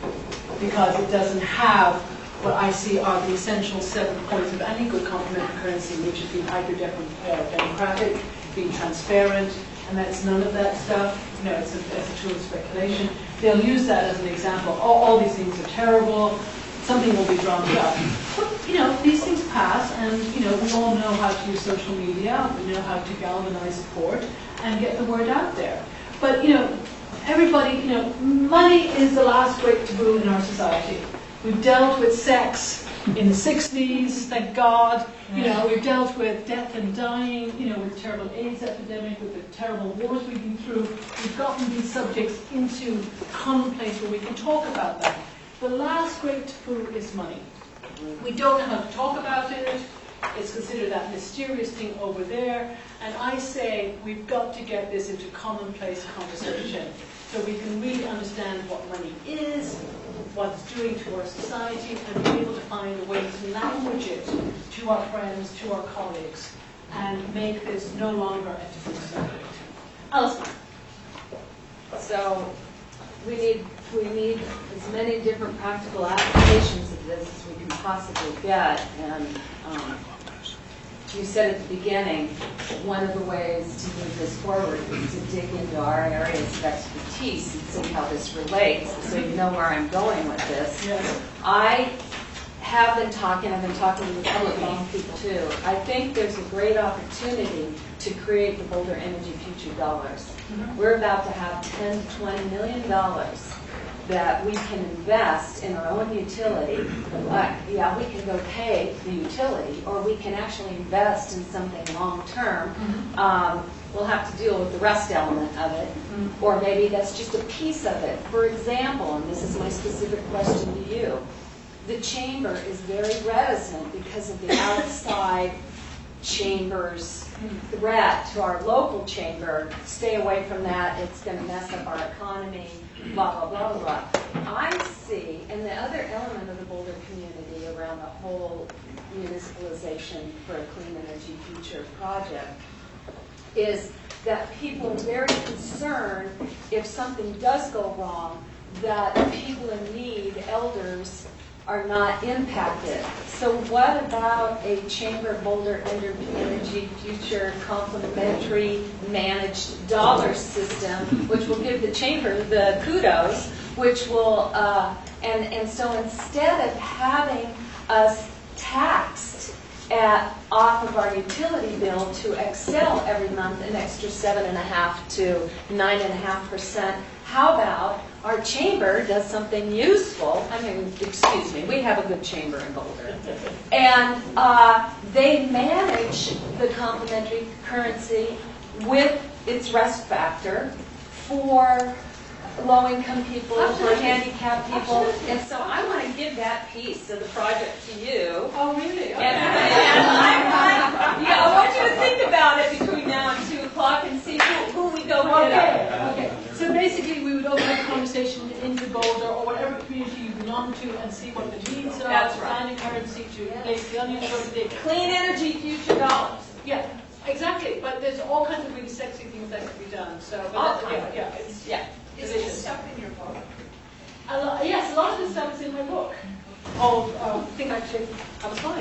because it doesn't have what I see are the essential seven points of any good complementary currency, which is being hyper-democratic, being transparent, and that's none of that stuff. You know, it's a, it's a tool of speculation. They'll use that as an example. Oh, all these things are terrible. Something will be drummed up. But, you know, these things pass, and, you know, we all know how to use social media. We know how to galvanize support and get the word out there. But, you know, everybody, you know, money is the last great taboo in our society. We've dealt with sex in the sixties, thank God. You know, we've dealt with death and dying, you know, with the terrible AIDS epidemic, with the terrible wars we've been through. We've gotten these subjects into a commonplace where we can talk about them. The last great taboo is money. We don't know how to talk about it. It's considered that mysterious thing over there. And I say we've got to get this into commonplace conversation so we can really understand what money is, what it's doing to our society, and be able to find a way to language it to our friends, to our colleagues, and make this no longer a taboo subject. Alison. So we need we need as many different practical applications of this as we can possibly get. And um, you said at the beginning, one of the ways to move this forward is to dig into our areas of expertise and see how this relates, so you know where I'm going with this. Yes. I have been talking, I've been talking to the public bank people too. I think there's a great opportunity to create the Boulder Energy Future Dollars. Mm-hmm. We're about to have ten to twenty million dollars that we can invest in our own utility. Uh, yeah, we can go pay the utility, or we can actually invest in something long-term. Mm-hmm. Um, we'll have to deal with the rest element of it, Mm-hmm. or maybe that's just a piece of it. For example, and this is my specific question to you, the chamber is very reticent because of the outside chamber's threat to our local chamber. Stay away from that. It's going to mess up our economy. Blah blah blah blah. I see, and the other element of the Boulder community around the whole municipalization for a clean energy future project is that people are very concerned if something does go wrong, that people in need, elders, are not impacted. So what about a Chamber of Boulder Energy Future complementary managed dollar system, which will give the Chamber the kudos, which will, uh, and, and so instead of having us taxed at, off of our utility bill to Excel every month an extra seven and a half to nine and a half percent, how about our chamber does something useful? I mean, excuse me, we have a good chamber in Boulder, and uh, they manage the complementary currency with its rest factor for low-income people, for handicapped people, and so I want to give that piece of the project to you. Oh, really? Okay. And, and I want, yeah, I want you to think about it between now and two o'clock and see who, who we go with. Okay, okay. So basically, we would open a conversation into Boulder or whatever community you belong to and see what the needs are. That's right. Finding currency to place the uninsured. They Clean energy future dollars. Yeah, exactly. But there's all kinds of really sexy things that can be done. So, but All that's, yeah, kinds. yeah, it's Yeah. Is it stuff in your book? a lot. Yes, a lot of this stuff is in my book. Oh, uh, I think I should have a slide.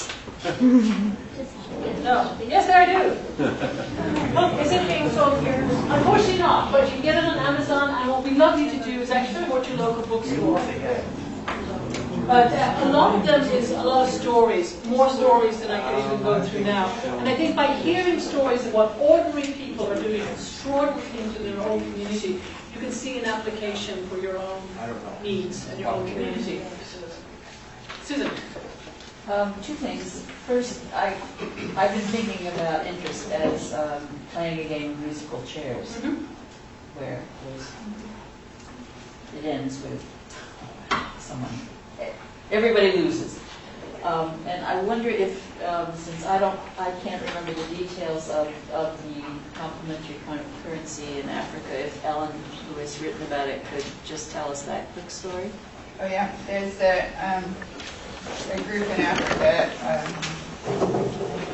No. Yes, I do. Oh, is it being sold here? Unfortunately not, but you can get it on Amazon, and what we'd love you to do is actually go to your local bookstore. But uh, a lot of them is a lot of stories, more stories than I can even go through now. And I think by hearing stories of what ordinary people are doing extraordinary things in their own community, you can see an application for your own needs and your own community. Susan. Um, two things. First, I, I've been thinking about interest as um, playing a game of musical chairs, Mm-hmm. where there's, it ends with someone, everybody loses. Um, and I wonder if, um, since I don't, I can't remember the details of, of the complementary currency in Africa, if Ellen, who has written about it, could just tell us that quick story. Oh yeah, there's a, um, a group in Africa, um,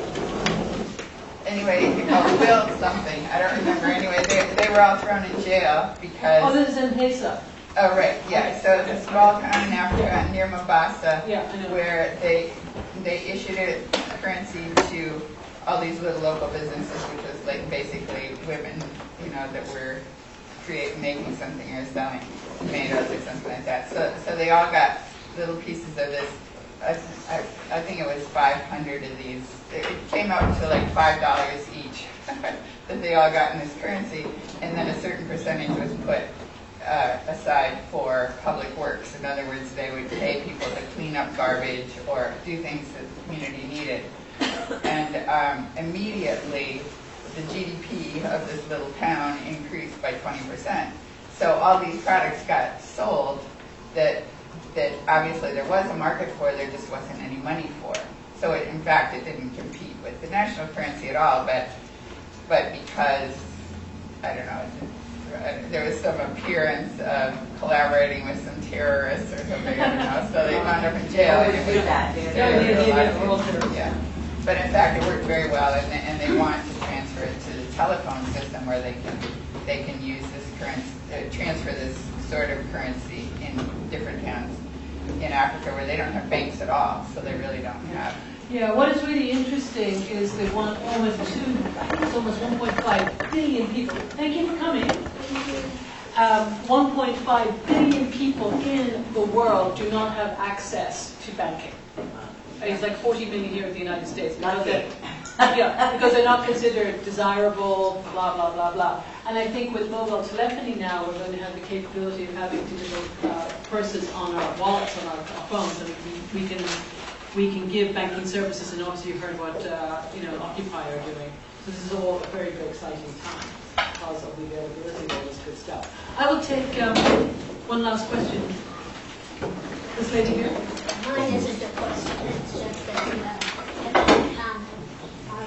anyway, called Build something, I don't remember, anyway, they, they were all thrown in jail because... Oh, this is in Pesa. Oh, right, yeah, so it's a small town in Africa near Mombasa, Yeah, I know. where they, they issued a currency to all these little local businesses, which was like basically women, you know, that were creating, making something or selling tomatoes or something like that. So, so they all got little pieces of this. I, I, I think it was five hundred of these. It came out to like five dollars each that they all got in this currency, and then a certain percentage was put uh, aside for public works. In other words, they would pay people to clean up garbage or do things that the community needed. And um, immediately, the G D P of this little town increased by twenty percent. So all these products got sold that that obviously there was a market for, there just wasn't any money for. So it, in fact, it didn't compete with the national currency at all, but but because, I don't know, there was some appearance of collaborating with some terrorists or something, I don't know, so they wound up in jail. And it was, that. yeah. But in fact, it worked very well, and they, and they want to transfer it to the telephone system where they can they can use this currency, uh, transfer this sort of currency in different towns in Africa where they don't have banks at all, so they really don't have. Yeah, what is really interesting is they want almost two, it's almost one point five billion people. Thank you for coming. Um, one point five billion people in the world do not have access to banking. It's like forty million here in the United States. Because they're, yeah, because they're not considered desirable, blah, blah, blah, blah. And I think with mobile telephony now, we're going to have the capability of having digital uh, purses on our wallets, on our, our phones, and we, we can we can give banking services. And obviously, you've heard what uh, you know Occupy are doing. So this is all a very, very exciting time because of the availability of all this good stuff. I will take um, one last question. This lady here. Mine isn't a question, it's just a, uh, a comment.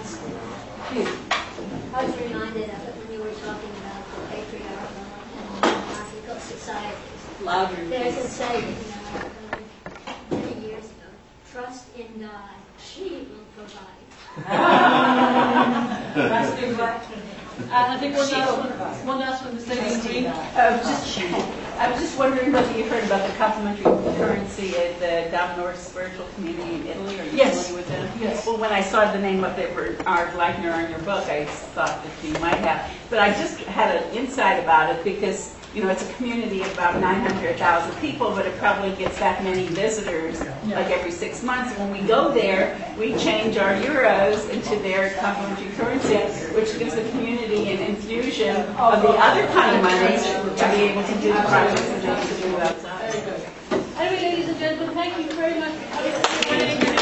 I was reminded of it when you were talking about the patriarchal and monarchical societies. Louder, There's a please. saying, uh, uh, many years ago, trust in God, she will provide. That's a good one. And I think one last one, one last one, the saving green. I was just, I was just wondering whether you heard about the complementary currency at the Down North Spiritual Community in Italy. Are you Yes. familiar with them? Yes. Well, when I saw the name of it, Art Leitner on your book, I thought that you might have. But I just had an insight about it because, you know, it's a community of about nine hundred thousand people, but it probably gets that many visitors, like every six months. When we go there, we change our euros into their complementary currency, which gives the community an infusion of the other kind of money to be able to do the projects that they need to do outside. Very good. Anyway, ladies and gentlemen, thank you very much for coming.